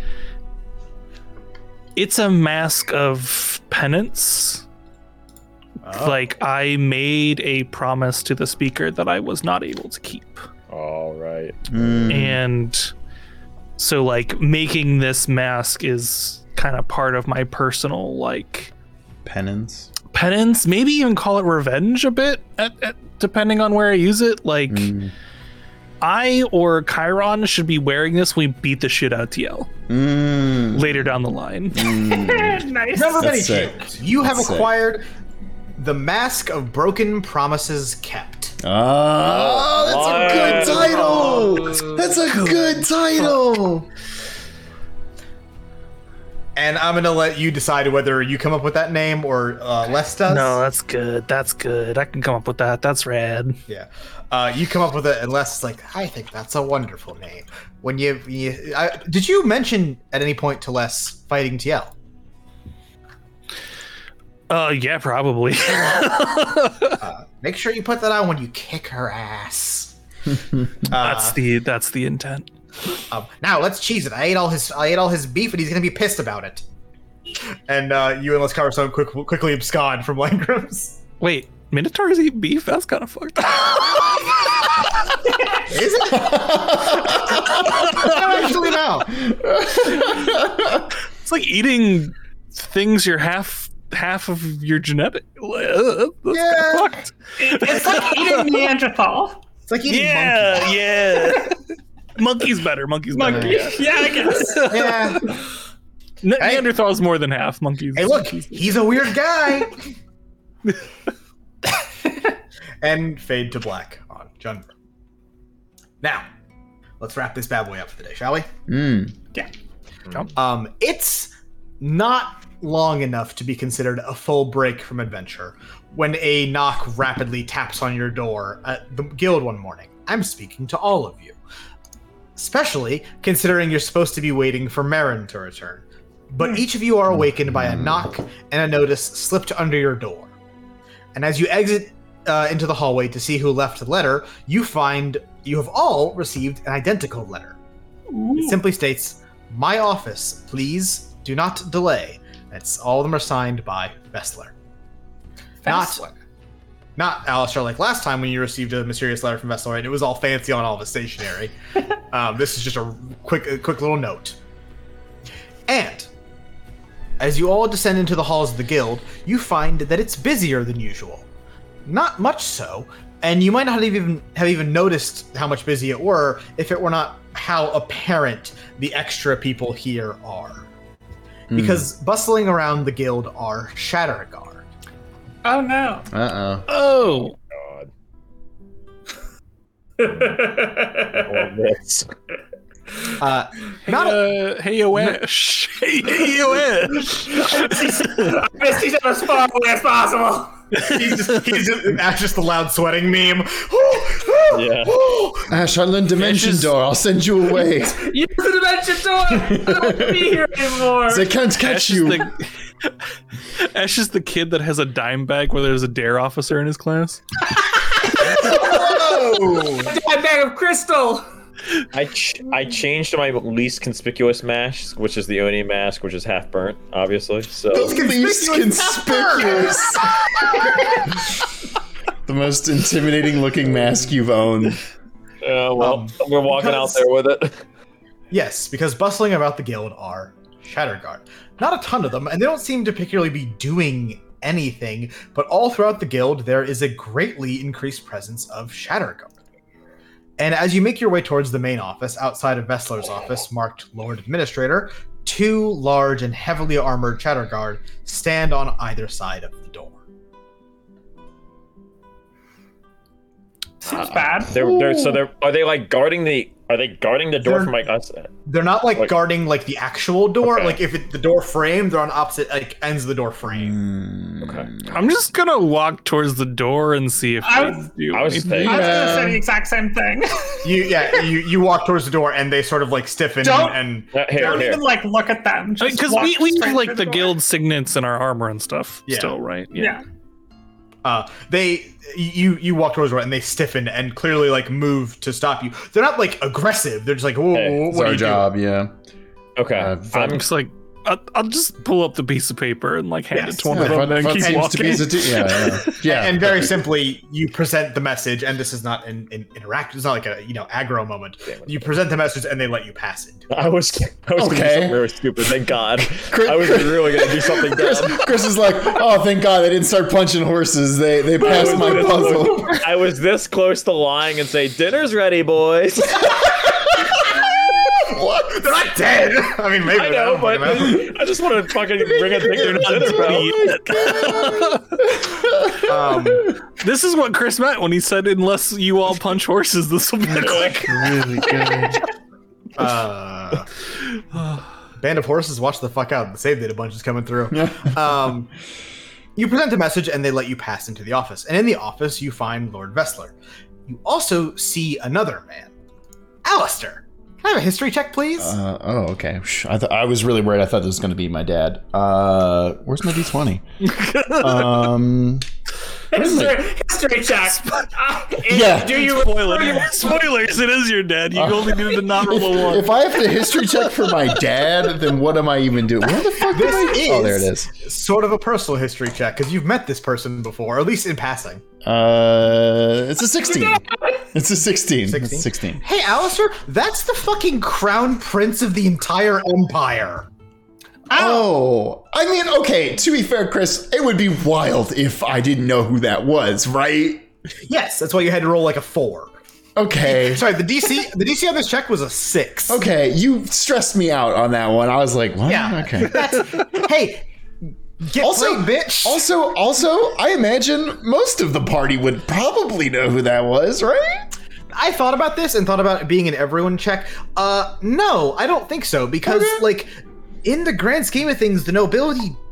E: It's a mask of penance. Oh. Like I made a promise to the speaker that I was not able to keep.
D: All right.
E: And so like making this mask is kind of part of my personal like
B: penance,
E: maybe even call it revenge a bit depending on where I use it. Like I or Chiron should be wearing this when we beat the shit out of TL later down the line.
F: Nice.
A: Never many changes. You have acquired the Mask of Broken Promises Kept.
B: Oh, that's a good title. That's a good title.
A: And I'm going to let you decide whether you come up with that name or Les does.
E: No, that's good. That's good. I can come up with that. That's rad.
A: Yeah. You come up with it, and Les is like, I think that's a wonderful name. When did you mention at any point to Les fighting TL?
E: Yeah, probably.
A: Make sure you put that on when you kick her ass.
E: That's the intent.
A: Now let's cheese it. I ate all his beef, and he's gonna be pissed about it. And you and Les Carverstone quickly abscond from Langram's.
E: Wait, Minotaurs eat beef? That's kind of fucked up.
A: Is it? Actually, no.
E: It's like eating things you're half of your genetic. That's
A: yeah.
E: Fucked.
F: It's like eating Neanderthal.
A: It's like eating monkey.
E: Yeah. Monkey's better.
F: Yeah, I guess.
A: Yeah.
E: Neanderthal's more than half. Monkeys.
A: Hey, look, he's a weird guy. And fade to black on Junver. Now, let's wrap this bad boy up for the day, shall we?
F: Yeah.
A: It's not long enough to be considered a full break from adventure when a knock rapidly taps on your door at the guild one morning. I'm speaking to all of you. Especially considering you're supposed to be waiting for Marin to return. But each of you are awakened by a knock and a notice slipped under your door. And as you exit into the hallway to see who left the letter, you find you have all received an identical letter. It simply states, "My office, please do not delay." That's all of them are signed by Vessler. Not Alistair like last time when you received a mysterious letter from Vessler, right? It was all fancy on all of his stationery. This is just a quick little note. And as you all descend into the halls of the guild, you find that it's busier than usual. Not much so, and you might not have even noticed how much busy it were if it were not how apparent the extra people here are. Because bustling around the guild are Shatterguard.
F: Oh no.
B: Uh-oh.
E: Oh.
D: God. This.
E: Hey, Ash. Hey, Ash.
C: I missed these as far away as possible.
A: That's just the loud sweating meme.
D: Yeah.
B: Ash, I learned Dimension Door. I'll send you away.
C: Use the dimension door. I don't want to be here anymore.
B: They can't catch you.
E: Ash is the kid that has a dime bag where there's a dare officer in his class.
A: Whoa!
C: My bag of crystal.
D: I changed to my least conspicuous mask, which is the Oni mask, which is half burnt, obviously. So
B: Least conspicuous. The most intimidating looking mask you've owned.
D: we're walking out there with it.
A: Yes, because bustling about the guild are Shatterguard. Not a ton of them, and they don't seem to particularly be doing anything, but all throughout the guild there is a greatly increased presence of Shatterguard. And as you make your way towards the main office, outside of Vessler's office, marked Lord Administrator, 2 large and heavily armored Shatterguard stand on either side of the door.
F: Seems bad.
D: Are they like guarding the? Are they guarding the door from like us?
A: They're not like guarding like the actual door.
D: Okay.
A: Like if the door frame, they're on opposite like ends of the door frame.
D: Okay.
E: I'm just gonna walk towards the door and see if
F: I
E: they
F: was-
E: do
D: I was
E: anything.
D: thinking-
F: I was gonna say the exact same thing.
A: You walk towards the door and they sort of like stiffen
F: Don't-
A: and
F: Don't even like look at them. Just
E: Because
F: walk
E: we
F: straight
E: have like
F: through
E: the
F: door.
E: guild signets in our armor and stuff
A: Yeah.
E: still, right?
F: Yeah.
A: you walk towards the door and they stiffen and clearly like move to stop you. They're not like aggressive. They're just like, whoa,
D: Hey,
A: what
B: It's
A: are
B: our
A: you
B: job, yeah.
D: Okay.
E: I'm just like, I'll just pull up the piece of paper and like hand
A: Yes.
E: it to one
B: Yeah,
E: of them
B: fun
E: and keep
B: seems
E: walking.
B: to be yeah.
A: And very simply, you present the message, and this is not an interactive. It's not like a aggro moment. You present the message, and they let you pass into it.
D: I was gonna do
B: Okay.
D: something really stupid. Thank God.
B: Chris-
D: I was really gonna do something dumb.
B: Chris is like, oh, thank God they didn't start punching horses. They passed my puzzle.
D: I was this close to lying and say, "Dinner's ready, boys."
B: What?
A: They're not dead. I mean, maybe.
D: I know,
A: don't
D: but
A: fucking
D: I just want to fucking bring a dinner
B: Oh
E: This is what Chris meant when he said, "Unless you all punch horses, this will be quick."
B: really good.
A: Band of horses, watch the fuck out. The save data bunch is coming through. You present the message and they let you pass into the office. And in the office, you find Lord Vessler. You also see another man, Alistair. Can I have a history check, please?
B: Okay. I was really worried. I thought this was going to be my dad. Where's my D20?
C: History check.
B: Yeah.
C: Do you
E: Spoilers! It is your dad. You only needed to not roll a one.
B: If I have to history check for my dad, then what am I even doing? Where the fuck
A: This
B: am I?
A: is
B: Oh, there it is.
A: sort of a personal history check because you've met this person before, or at least in passing.
B: It's a 16. It's a 16.
A: 16?
B: It's 16.
A: Hey, Alistair, that's the fucking crown prince of the entire empire.
B: Oh, I mean, okay, to be fair, Chris, it would be wild if I didn't know who that was, right?
A: Yes, that's why you had to roll like a 4.
B: Okay.
A: Sorry, the DC on this check was a 6.
B: Okay, you stressed me out on that one. I was like, what?
A: Yeah.
B: Okay.
A: Hey, get
B: Also,
A: played, bitch.
B: Also, I imagine most of the party would probably know who that was, right?
A: I thought about this and thought about it being an everyone check. No, I don't think so because like in the grand scheme of things, the nobility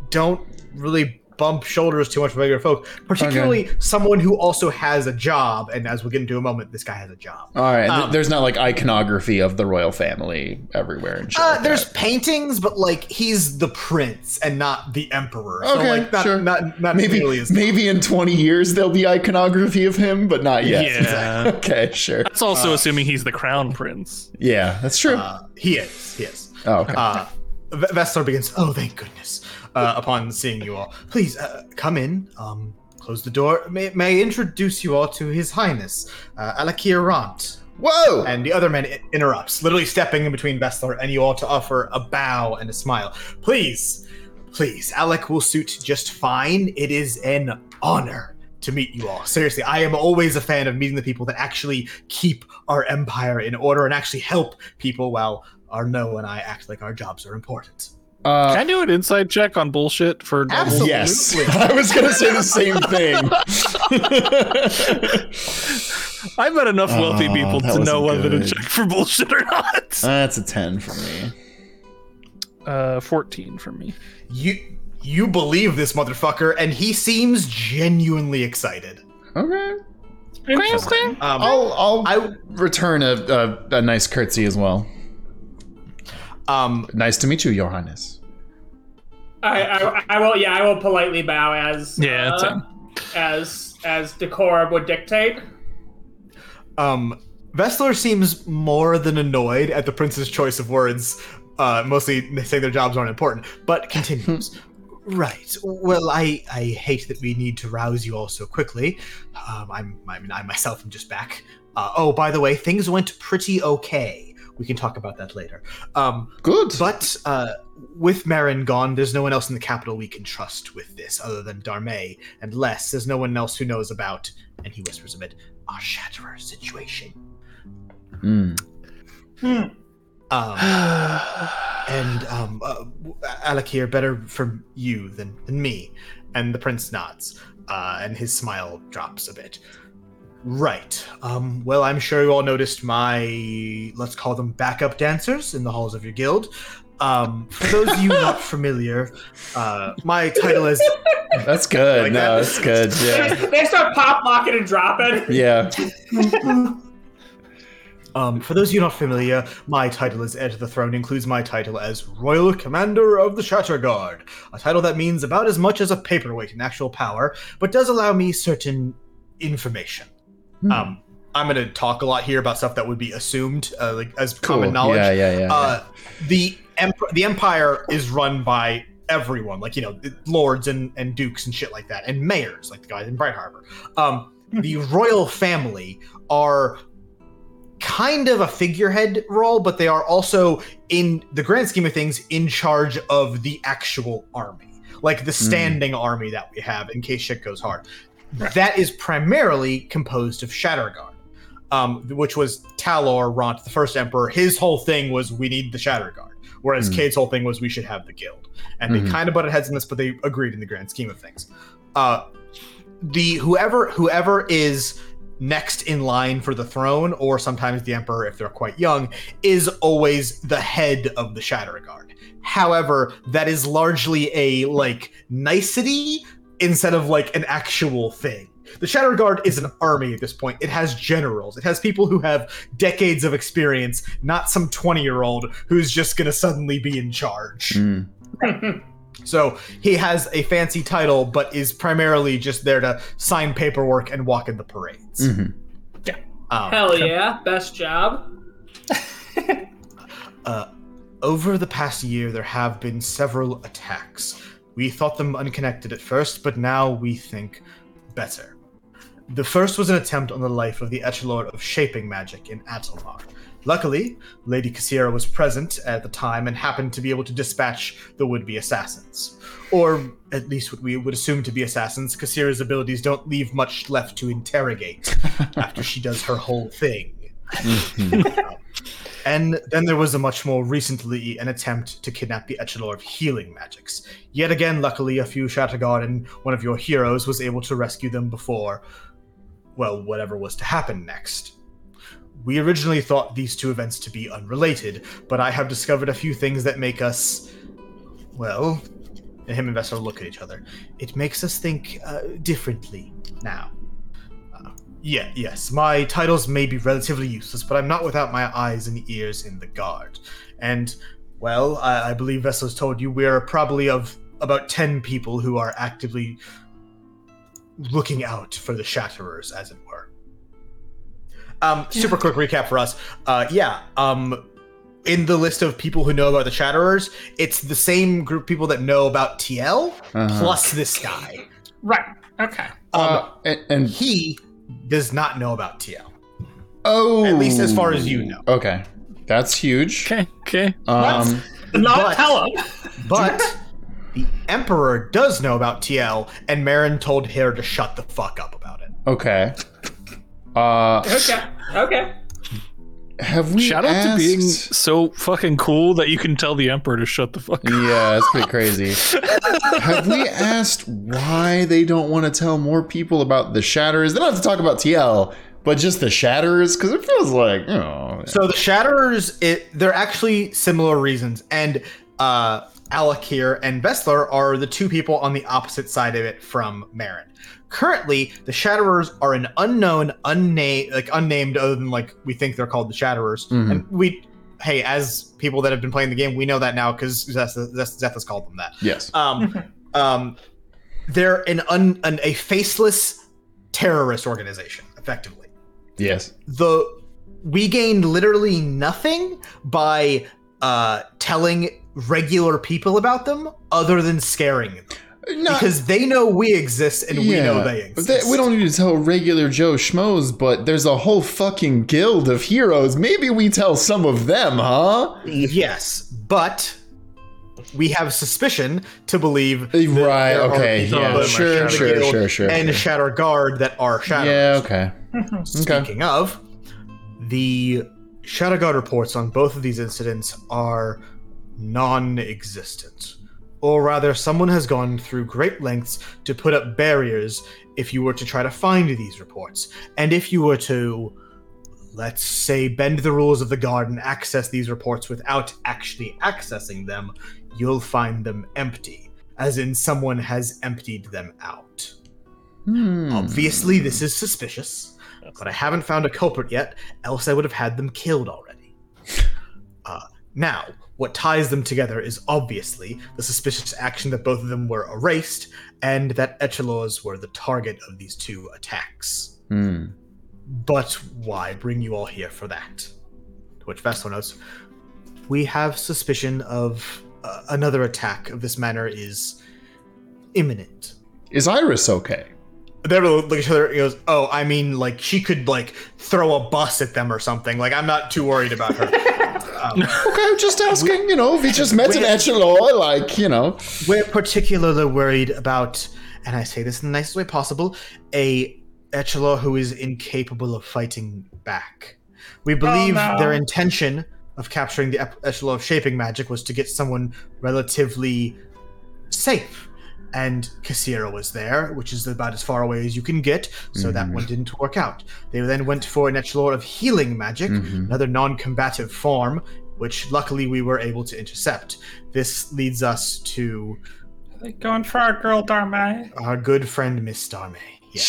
A: don't really bump shoulders too much with regular folk, particularly someone who also has a job. And as we'll get into in a moment, this guy has a job.
B: All right. There's not like iconography of the royal family everywhere and shit. Like
A: there's
B: that.
A: paintings, but like he's the prince and not the emperor.
B: Okay,
A: so like
B: sure.
A: not
B: maybe in 20 years there'll be iconography of him, but not yet.
E: Yeah.
B: Okay, sure.
E: That's also assuming he's the crown prince.
B: Yeah, that's true.
A: He is.
B: Oh, okay.
A: Vestler begins, oh, thank goodness, upon seeing you all. Please, come in, close the door. May I introduce you all to His Highness, Alakir Rant.
B: Whoa!
A: And the other man interrupts, literally stepping in between Vestler and you all to offer a bow and a smile. Please, Alec will suit just fine. It is an honor to meet you all. Seriously, I am always a fan of meeting the people that actually keep our empire in order and actually help people while Arno and I act like our jobs are important.
E: Can I do an inside check on bullshit for double?
A: Absolutely.
B: Yes, I was gonna say the same thing.
E: I've met enough wealthy people
B: that
E: to know
B: wasn't
E: whether to
B: good.
E: check for bullshit or not.
B: That's a 10 for me.
E: 14 for me.
A: You believe this motherfucker, and he seems genuinely excited.
B: Okay.
E: Interesting.
B: I'll return a nice curtsy as well. Nice to meet you, Your Highness.
C: I will. Yeah, I will politely bow as as decorum would dictate.
A: Vestler seems more than annoyed at the prince's choice of words, mostly saying their jobs aren't important, but continues. Right. Well, I hate that we need to rouse you all so quickly. I myself am just back. Oh, by the way, things went pretty okay. We can talk about that later.
B: Good.
A: But with Marin gone, there's no one else in the capital we can trust with this other than Darmay, and less, there's no one else who knows about, and he whispers a bit, our Shatterer situation. Alakir, better for you than me. And the prince nods, and his smile drops a bit. Right. Well, I'm sure you all noticed my, let's call them backup dancers in the halls of your guild. For those of you not familiar, my title is...
B: That's good.
A: Like
B: no,
A: that?
B: that's good. Yeah.
C: They start pop locking and dropping.
B: Yeah.
A: For those of you not familiar, my title as heir to the throne includes my title as Royal Commander of the Shatterguard, a title that means about as much as a paperweight in actual power, but does allow me certain information. I'm going to talk a lot here about stuff that would be assumed, like as common knowledge.
B: Yeah.
A: The Empire is run by everyone, like, lords and dukes and shit like that, and mayors, like the guys in Bright Harbor. The royal family are kind of a figurehead role, but they are also, in the grand scheme of things, in charge of the actual army, like the standing army that we have in case shit goes hard. Right. That is primarily composed of Shatterguard, which was Talor Rant, the first emperor. His whole thing was, we need the Shatterguard, whereas Cade's whole thing was, we should have the guild. And they kind of butted heads in this, but they agreed in the grand scheme of things. Whoever is next in line for the throne, or sometimes the emperor if they're quite young, is always the head of the Shatterguard. However, that is largely a nicety instead of an actual thing. The Shatterguard is an army at this point. It has generals. It has people who have decades of experience, not some 20-year-old who's just gonna suddenly be in charge. So he has a fancy title, but is primarily just there to sign paperwork and walk in the parades.
C: Yeah. Hell yeah, best job.
A: Over the past year, there have been several attacks. We thought them unconnected at first, but now we think better. The first was an attempt on the life of the Echelord of Shaping Magic in Atalmar. Luckily, Lady Kassira was present at the time and happened to be able to dispatch the would-be assassins. Or at least what we would assume to be assassins. Kassira's abilities don't leave much left to interrogate after she does her whole thing. And then there was a much more recently an attempt to kidnap the Echelord of Healing Magics. Yet again, luckily, a few Shatterguard and one of your heroes was able to rescue them before, well, whatever was to happen next. We originally thought these two events to be unrelated, but I have discovered a few things that make us, well, him and Vessel look at each other. It makes us think differently now. Yes, my titles may be relatively useless, but I'm not without my eyes and ears in the guard. And, well, I believe Vessel's told you we're probably of about 10 people who are actively looking out for the Shatterers, as it were. Super quick recap for us. In the list of people who know about the Shatterers, it's the same group of people that know about TL, plus this guy.
F: Right. Okay.
B: And
A: he does not know about TL.
B: Oh.
A: At least as far as you know.
B: Okay. That's huge.
E: Okay.
F: Not tell him.
A: But the Emperor does know about TL, and Marin told her to shut the fuck up about it.
B: Okay.
C: Okay.
B: Have we
E: Shout out
B: asked...
E: to being so fucking cool that you can tell the Emperor to shut the fuck up.
B: Yeah, that's pretty crazy. Have we asked why they don't want to tell more people about the Shatterers? They don't have to talk about TL, but just the Shatterers? Because it feels like, you know...
A: So the Shatterers, they're actually similar reasons, and Alakir and Vessler are the two people on the opposite side of it from Marin. Currently, the Shatterers are an unknown, unnamed, other than like we think they're called the Shatterers.
B: Mm-hmm.
A: And as people that have been playing the game, we know that now because Zethus called them that.
B: Yes.
A: They're a faceless terrorist organization, effectively.
B: Yes.
A: We gained literally nothing by telling regular people about them other than scaring them. Because they know we exist and we know they exist.
B: We don't need to tell regular Joe Schmoes, but there's a whole fucking guild of heroes. Maybe we tell some of them, huh?
A: Yes, but we have suspicion to believe
B: right,
A: there
B: okay,
A: are people
B: yeah,
A: in
B: sure.
A: and Shatter Guard that are Shadows.
B: Yeah, okay.
A: Speaking of, the Shadow Guard reports on both of these incidents are non-existent. Or rather, someone has gone through great lengths to put up barriers if you were to try to find these reports. And if you were to, let's say, bend the rules of the Guard and access these reports without actually accessing them, you'll find them empty. As in, someone has emptied them out. Obviously, this is suspicious, but I haven't found a culprit yet, else I would have had them killed already. Now, what ties them together is obviously the suspicious action that both of them were erased, and that Echelors were the target of these two attacks. But why bring you all here for that? To which Vessel notes, we have suspicion of another attack of this manner is imminent.
B: Is Iris okay?
A: They look at each other and goes, oh, I mean, like, she could, like, throw a bus at them or something. Like, I'm not too worried about her.
B: Okay, just asking, if he just met an Echelor, like,
A: We're particularly worried about, and I say this in the nicest way possible, a Echelor who is incapable of fighting back. We believe their intention of capturing the Echelor of Shaping Magic was to get someone relatively safe. And Kassira was there, which is about as far away as you can get, so that one didn't work out. They then went for an Echelor of Healing Magic, another non-combative form, which luckily we were able to intercept. This leads us to...
F: Going for our girl Darmay.
A: Our good friend Miss Darmay. Yes.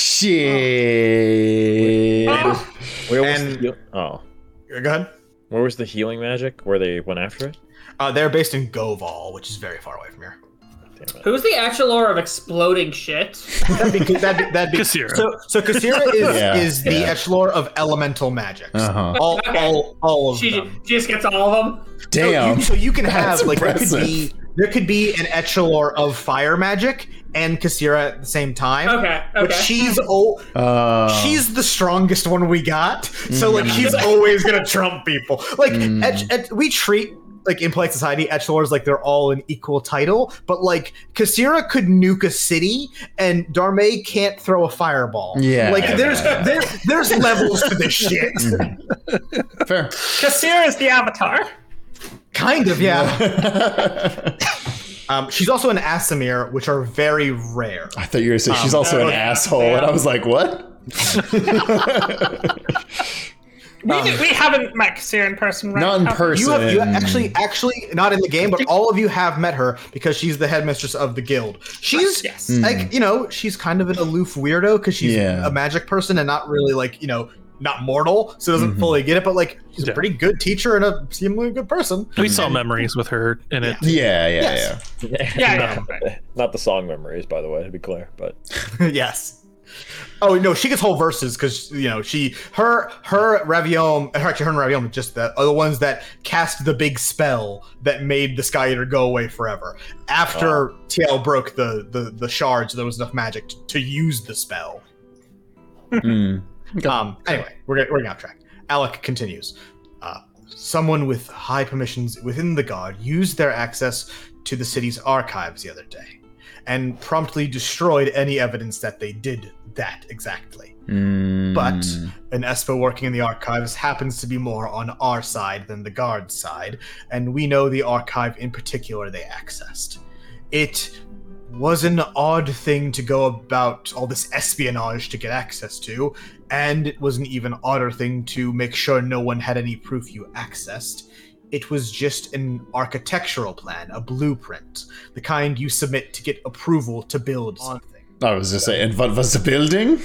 B: Shit.
D: Where was
A: Go ahead.
D: Where was the healing magic? Where they went after it?
A: They're based in Goval, which is very far away from here.
C: Who's the Echelor of exploding shit?
A: That'd be
E: Kassira.
A: So Kassira is the Echelor of elemental magics. All of
C: She
A: them.
C: just gets all of them.
B: Damn.
A: So you can have like
B: impressive.
A: there could be an Echelor of fire magic and Kassira at the same time.
C: Okay.
A: But she's she's the strongest one we got. So like she's always gonna trump people. Like we treat like in polite society, Echelors like they're all an equal title, but like Kassira could nuke a city and Darmay can't throw a fireball.
B: Yeah.
A: Like there's levels to this shit.
B: Fair.
F: Kassira is the Avatar.
A: Kind of, yeah. She's also an Asimir, which are very rare.
B: I thought you were going to say she's also an asshole, and I was like, what?
F: We haven't met Kassir in person, right?
B: Not in
F: Have we?
B: person.
A: You actually not in the game, but all of you have met her because she's the headmistress of the guild. She's
F: Yes.
A: like, she's kind of an aloof weirdo because she's
B: Yeah.
A: a magic person and not really like, not mortal, so doesn't fully get it, but like she's
E: Yeah.
A: a pretty good teacher and a seemingly good person.
E: We saw memories with her in it.
B: Yeah.
A: Yes.
F: Yeah.
D: Not the song memories, by the way, to be clear, but
A: Yes. Oh no, she gets whole verses because her and Raviom just are the ones that cast the big spell that made the Sky Eater go away forever. After TL broke the shards, there was enough magic to use the spell.
B: Mm.
A: Anyway, we're getting off track. Alec continues. Someone with high permissions within the Guard used their access to the city's archives the other day, and promptly destroyed any evidence that they did that exactly. But an Espo working in the archives happens to be more on our side than the Guard's side, and we know the archive in particular they accessed. It was an odd thing to go about all this espionage to get access to, and it was an even odder thing to make sure no one had any proof you accessed. It was just an architectural plan, a blueprint, the kind you submit to get approval to build something.
B: I was just saying, what was the building?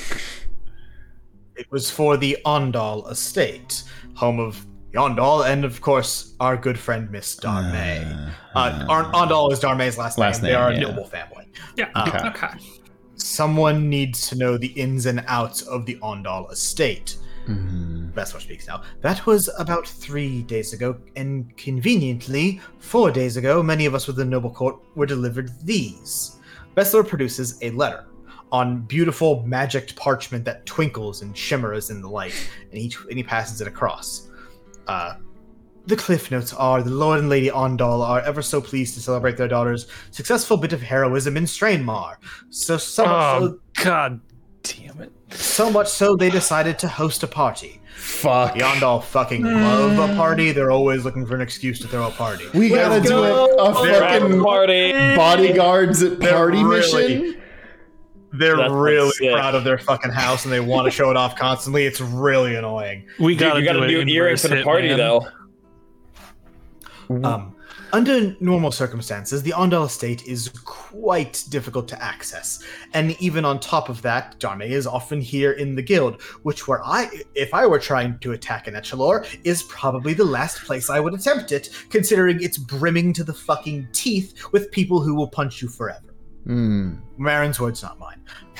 A: It was for the Ondal estate, home of Yondal, and of course, our good friend Miss Darmay. Ondal is Darmay's last name. They are a noble family.
F: Yeah. Okay.
A: Someone needs to know the ins and outs of the Ondal estate. Vesper speaks now. That was about 3 days ago, and conveniently, 4 days ago, many of us with the noble court were delivered these. Vesper produces a letter on beautiful magicked parchment that twinkles and shimmers in the light, and he passes it across. The cliff notes are, the Lord and Lady Ondal are ever so pleased to celebrate their daughter's successful bit of heroism in Strainmar.
E: God damn it.
A: So much so they decided to host a party.
B: Fuck.
A: The Ondal fucking love a party. They're always looking for an excuse to throw a party.
B: We gotta do a fucking
D: party.
B: bodyguards at party
A: really-
B: mission.
A: They're
D: That's
A: really
D: sick.
A: proud of their fucking house and they want to show it off constantly. It's really annoying.
E: We gotta
D: you gotta do an earring for the party, though.
A: Under normal circumstances, the Ondal estate is quite difficult to access. And even on top of that, Darmay is often here in the guild, which if I were trying to attack an Echelor, is probably the last place I would attempt it, considering it's brimming to the fucking teeth with people who will punch you forever. Marin's words, not mine.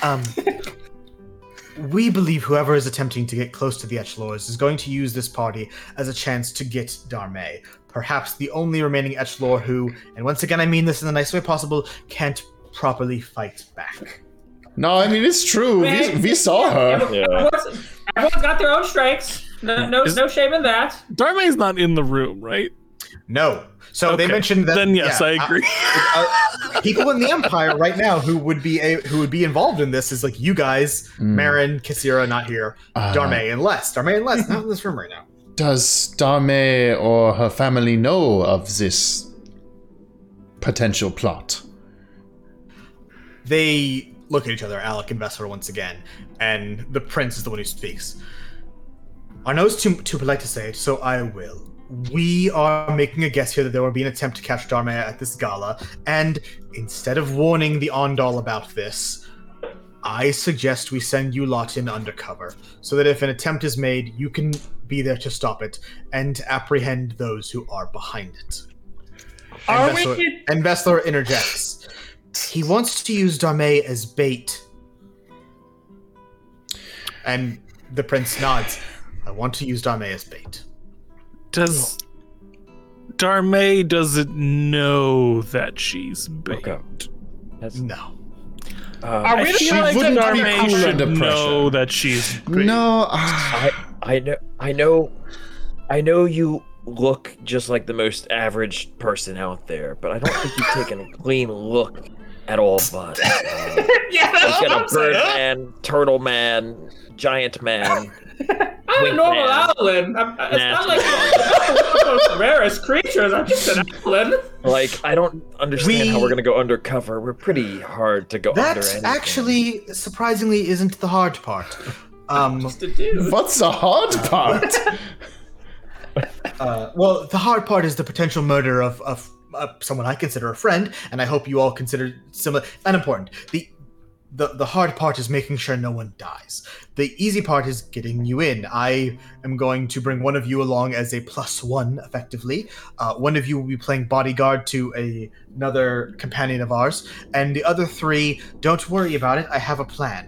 A: We believe whoever is attempting to get close to the Echelors is going to use this party as a chance to get Darmay, perhaps the only remaining Echelor who, and once again I mean this in the nicest way possible, can't properly fight back.
B: No, I mean, it's true. We saw her.
D: Yeah.
C: Everyone's got their own strengths. No shame in that.
E: Darmay's not in the room, right?
A: No. So they
E: Okay.
A: mentioned that.
E: Then yes, I agree.
A: People in the Empire right now who would be involved in this is like you guys, Marin, Kassira, not here, Darmay and Les, not in this room right now.
B: Does Darmay or her family know of this potential plot?
A: They look at each other, Alec and Vesper once again, and the prince is the one who speaks. I know it's too polite to say it, so I will. We are making a guess here that there will be an attempt to catch Darmay at this gala, and instead of warning the Ondal about this, I suggest we send you lot in undercover, so that if an attempt is made, you can be there to stop it and apprehend those who are behind it. And Vesler interjects. He wants to use Darmay as bait. And the prince nods. I want to use Darmay as bait.
E: Does Darmay doesn't know that she's bait?
D: Okay.
A: No.
F: Are we
B: She
F: the
B: wouldn't be
E: Darmay
B: cool
E: should
B: under
E: know
B: pressure.
E: that she's bait.
B: No.
D: I know you look just like the most average person out there, but I don't think you've taken a clean look at all of us.
F: Yeah, that's
D: You've
F: what
D: got
F: I'm
D: a
F: saying.
D: bird man, turtle man, giant man.
C: I'm a
D: Wink
C: normal
D: man.
C: owlin. It's not like I'm one of those rarest creatures. I'm just an owlin.
D: Like, I don't understand how we're gonna go undercover. We're pretty hard to go under
A: That
D: anything.
A: actually, surprisingly, isn't the hard part.
C: Just a dude.
B: What's the hard part?
A: Well, the hard part is the potential murder of someone I consider a friend, and I hope you all consider similar. Unimportant. The hard part is making sure no one dies. The easy part is getting you in. I am going to bring one of you along as a +1, effectively. One of you will be playing bodyguard to another companion of ours, and the other 3, don't worry about it. I have a plan.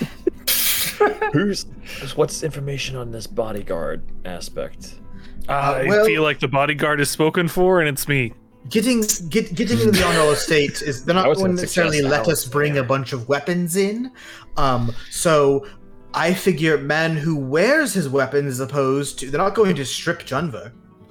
D: What's information on this bodyguard aspect?
E: I
A: well-
E: feel like the bodyguard is spoken for, and it's me.
A: Getting into the Honor estate is they're
D: I
A: not
D: was
A: going
D: gonna
A: to necessarily
D: suggest
A: let us bring a bunch of weapons in. So I figure man who wears his weapons as opposed to they're not going to strip Junver.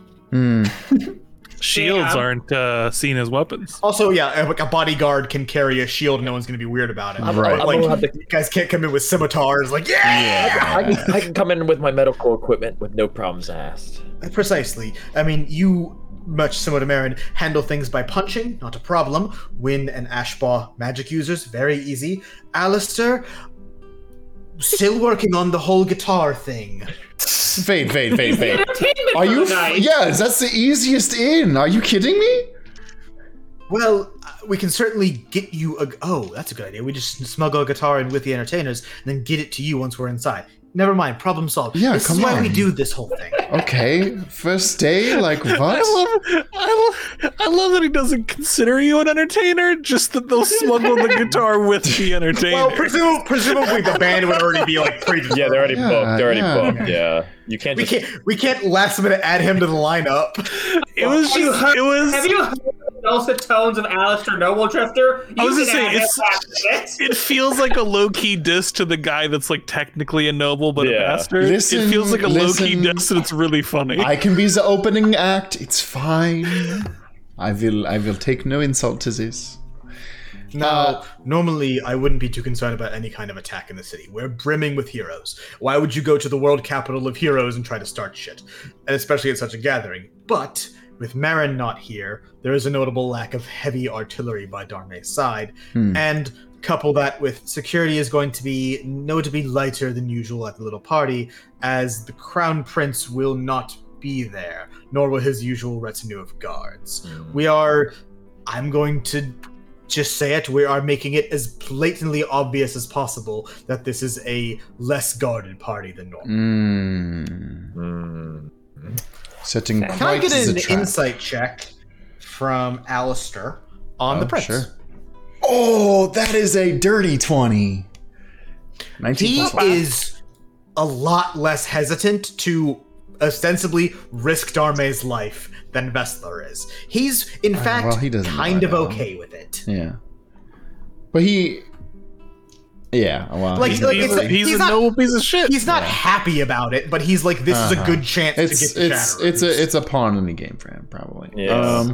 E: Shields
C: Yeah.
E: aren't seen as weapons.
A: Also, yeah, like a bodyguard can carry a shield. No one's going to be weird about it.
B: Right.
A: Like,
D: I'm gonna have
A: you guys can't come in with scimitars. Like, yeah!
D: I can come in with my medical equipment with no problems asked.
A: Precisely. I mean, you, much similar to Marin, handle things by punching, not a problem. Wynn and Ashbaugh, magic users, very easy. Alistair, still working on the whole guitar thing.
B: Fade.
C: Entertainment
B: Are you?
C: for the night.
B: Yes, that's the easiest in. Are you kidding me?
A: Well, we can certainly get you a... Oh, that's a good idea. We just smuggle a guitar in with the entertainers and then get it to you once we're inside. Never mind, problem solved.
B: Yeah,
A: this
B: come
A: is why
B: on.
A: we do this whole thing.
B: Okay, first day, like what?
E: I love that he doesn't consider you an entertainer, just that they'll smuggle the guitar with the entertainer.
A: Well, presumably the band would already be like predisposed.
D: Yeah, they're already
B: Yeah,
D: booked. They're already
B: yeah.
D: booked. Yeah, you can't.
A: We
D: Just,
A: can't last minute add him to the lineup.
E: It was
C: Have you
E: just,
C: heard,
E: it was.
C: have you heard the dulcet tones of Alistair Noble Drifter?
E: I was
C: You
E: gonna
C: can
E: say,
C: add him
E: it's-
C: last minute.
E: It feels like a low-key diss to the guy that's like technically a noble but a
D: Yeah.
E: bastard.
B: Listen,
E: it feels like a low-key
B: listen.
E: diss, and it's really funny.
B: I can be the opening act. It's fine. I will take no insult to this.
A: Now, normally I wouldn't be too concerned about any kind of attack in the city. We're brimming with heroes. Why would you go to the world capital of heroes and try to start shit? And especially at such a gathering. But with Marin not here, there is a notable lack of heavy artillery by Darnay's side. And couple that with security is going to be notably lighter than usual at the little party, as the Crown Prince will not be there, nor will his usual retinue of guards. I'm going to just say it, we are making it as blatantly obvious as possible that this is a less guarded party than normal.
B: Setting
A: Can I
B: quite
A: get
B: the
A: an
B: trap.
A: insight check from Alistair on the prince?
B: Sure. Oh, that is a dirty 20. 19
A: He
B: plus one.
A: is a lot less hesitant to ostensibly risk Darmay's life than Vestler is. He's, in fact,
B: well, he doesn't
A: kind of
B: know.
A: okay with it.
B: Yeah. But he... Yeah, well...
A: Like,
B: he's
A: like,
B: not
A: it's
B: really-
E: He's
A: he's
E: a
A: not-
E: noble piece of shit.
A: He's not happy about it, but he's like, this is a good chance to get the Shatterers.
B: it's a pawn in the game for him, probably.
D: Yeah.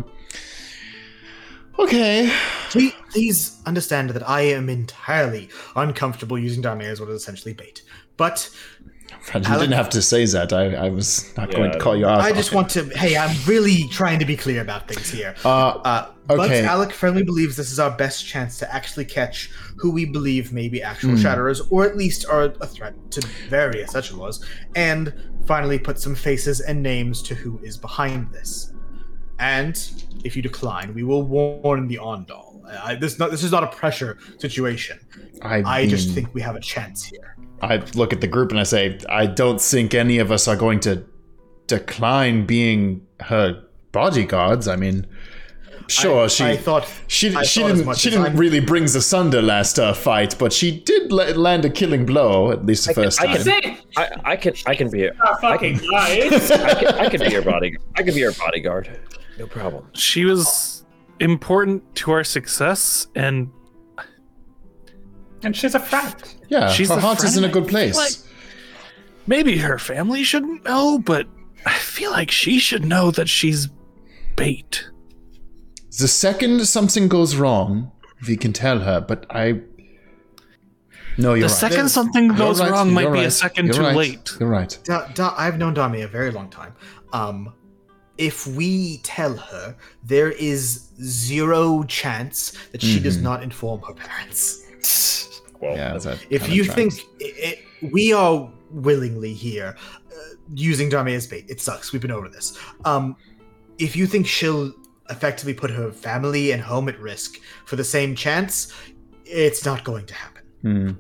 B: Okay.
A: Please understand that I am entirely uncomfortable using Darnay as what is essentially bait. But
B: You didn't have to say that. I was not going to
D: Yeah.
B: call you out.
A: I just want to... Hey, I'm really trying to be clear about things here. But
B: okay.
A: Alec firmly believes this is our best chance to actually catch who we believe may be actual Shatterers, or at least are a threat to various echelons, and finally put some faces and names to who is behind this. And if you decline, we will warn the Ondal. This is not a pressure situation. I just think we have a chance here.
B: I look at the group and I say, I don't think any of us are going to decline being her bodyguards. I mean, sure,
A: I thought
B: she
A: as
B: didn't
A: much
B: she
A: as
B: didn't
A: I'm-
B: really bring us asunder last fight, but she did land a killing blow at least the first
D: I
B: time.
D: can-
C: Say,
D: I can be.
C: fucking lies.
D: I can be your bodyguard. I can be your bodyguard. No problem.
E: She was important to our success, and
F: And she's a friend.
B: Yeah,
E: She's
B: her
E: a
B: heart is in a
E: friend.
B: good
E: I feel
B: place.
E: like maybe her family shouldn't know, but I feel like she should know that she's bait.
B: The second something goes wrong, we can tell her, but I... No, you're
E: The
B: right.
E: second something
B: You're
E: goes
B: right,
E: wrong might
B: you're
E: be a
B: right,
E: second
B: you're
E: too
B: right,
E: late.
B: You're right.
A: I've known Dami a very long time. If we tell her, there is zero chance that she does not inform her parents.
D: Well,
B: Yeah,
D: that's
B: that
A: If
B: kinda
A: you
B: tracks.
A: think we are willingly here, using Dharma as bait. It sucks. We've been over this. If you think she'll effectively put her family and home at risk for the same chance, it's not going to happen.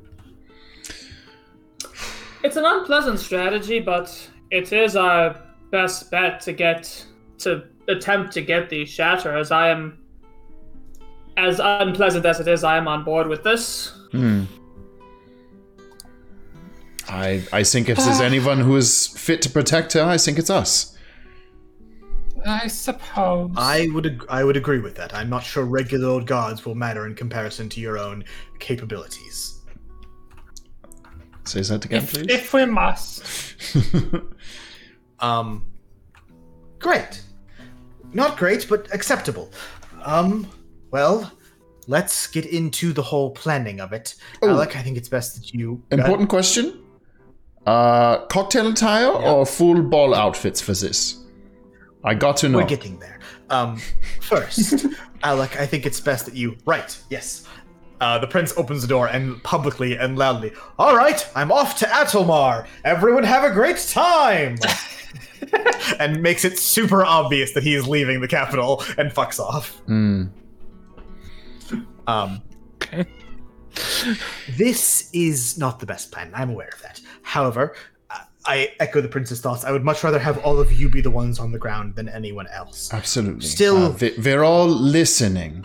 C: It's an unpleasant strategy, but it is our best bet to attempt to get the shatter. As I am, as unpleasant as it is, I am on board with this.
B: I think if there's anyone who is fit to protect her, I think it's us.
F: I suppose.
A: I would agree with that. I'm not sure regular old guards will matter in comparison to your own capabilities.
B: Say that again, please.
F: If we must.
A: Great. Not great, but acceptable. Well, let's get into the whole planning of it. Alec, I think it's best that you...
B: Important question. Cocktail attire or full ball outfits for this? I got to know.
A: We're getting there. First, Alec, I think it's best that you... Right, yes. The prince opens the door and publicly and loudly, "All right, I'm off to Atelmar. Everyone have a great time!" And makes it super obvious that he is leaving the capital and fucks off.
E: Okay.
A: This is not the best plan. I'm aware of that. However, I echo the prince's thoughts. I would much rather have all of you be the ones on the ground than anyone else.
B: Absolutely.
A: Still...
B: they're all listening.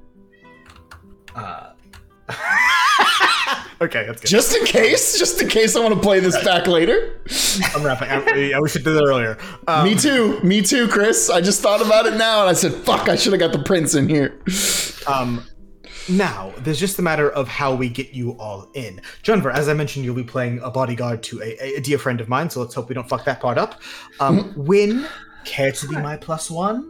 A: Okay, that's good.
B: Just in case I want to play this back later.
A: I'm wrapping. We should do that earlier.
B: Me too, Chris. I just thought about it now, and I said, "Fuck! I should have got the prince in here."
A: Now, there's just a matter of how we get you all in. Junver, as I mentioned, you'll be playing a bodyguard to a dear friend of mine, so let's hope we don't fuck that part up. Win, care to be my +1?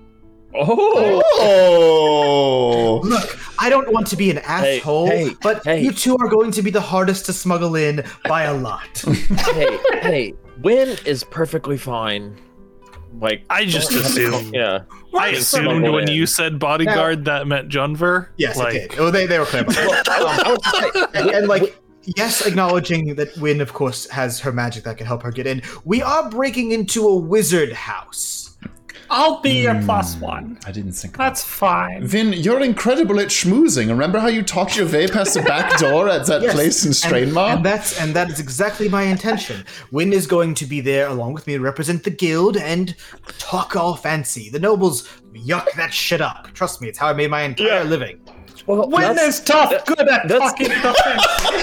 B: Oh!
A: Look, I don't want to be an asshole, but you two are going to be the hardest to smuggle in by a lot.
D: hey, Win is perfectly fine. Like,
E: I just assumed.
D: Yeah.
E: I assumed when you said bodyguard that meant Junver.
A: Yes, it did. Oh, they were clear about that. And like, yes, acknowledging that Win, of course, has her magic that can help her get in. We are breaking into a wizard house.
F: I'll be your +1.
B: I didn't think
F: That's fine.
B: Vin, you're incredible at schmoozing. Remember how you talked your way past the back door at that place in Strainmaw?
A: And that is exactly my intention. Win is going to be there along with me to represent the guild and talk all fancy. The nobles yuck that shit up. Trust me, it's how I made my entire living.
D: Well,
F: Win is tough, good at talking fancy.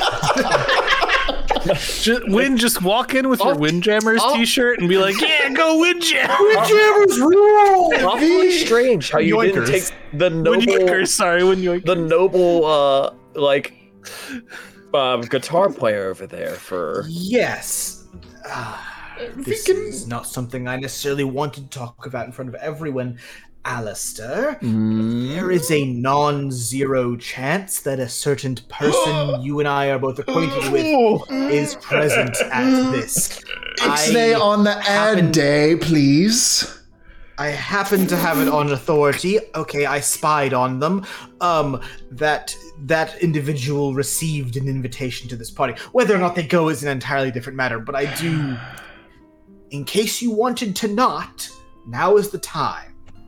E: Win, just walk in with your Windjammers t-shirt and be like, "Yeah, go Windjammers!"
A: Windjammers rule!
D: Awfully strange how you didn't take the noble,
E: the
D: noble, guitar player over there for.
A: Yes. This is not something I necessarily wanted to talk about in front of everyone. Alistair, there is a non-zero chance that a certain person you and I are both acquainted with is present at this.
B: Ixnay on the ad day, please.
A: I happen to have it on authority. Okay, I spied on them. That individual received an invitation to this party. Whether or not they go is an entirely different matter, but I do... In case you wanted to not, now is the time.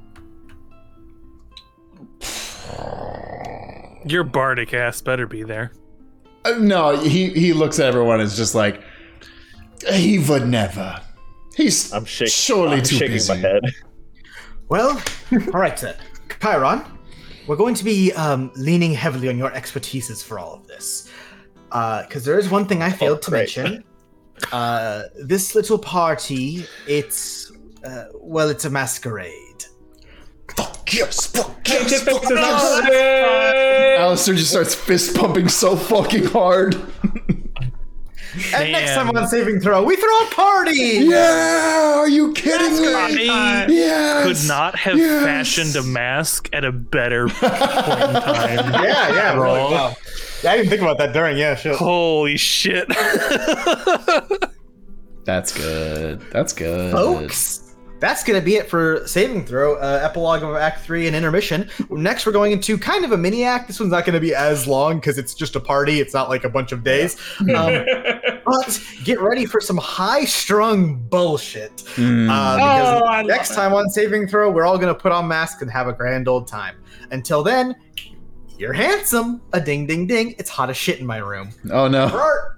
E: Your bardic ass better be there.
B: No, he looks at everyone and is just like, he would never. I'm too busy.
D: My head.
A: Well, all right then. Chiron, we're going to be leaning heavily on your expertises for all of this. Because there is one thing I failed to mention. This little party, it's a masquerade.
B: Fuck yes, Alistair just starts fist pumping so fucking hard.
A: And next time on Saving Throw, we throw a party!
B: Yeah! Are you kidding me?
E: I could not have fashioned a mask at a better point in time.
A: Yeah, really, wow. Yeah, I didn't think about that during, shit.
E: Holy shit.
B: That's good.
A: Folks, that's going to be it for saving throw, epilogue of Act 3 and intermission. Next, we're going into kind of a mini act. This one's not going to be as long because it's just a party. It's not like a bunch of days. But get ready for some high-strung bullshit. Because next time on Saving Throw, we're all going to put on masks and have a grand old time. Until then, you're handsome. A ding, ding, ding. It's hot as shit in my room.
B: Oh, no.
A: For art,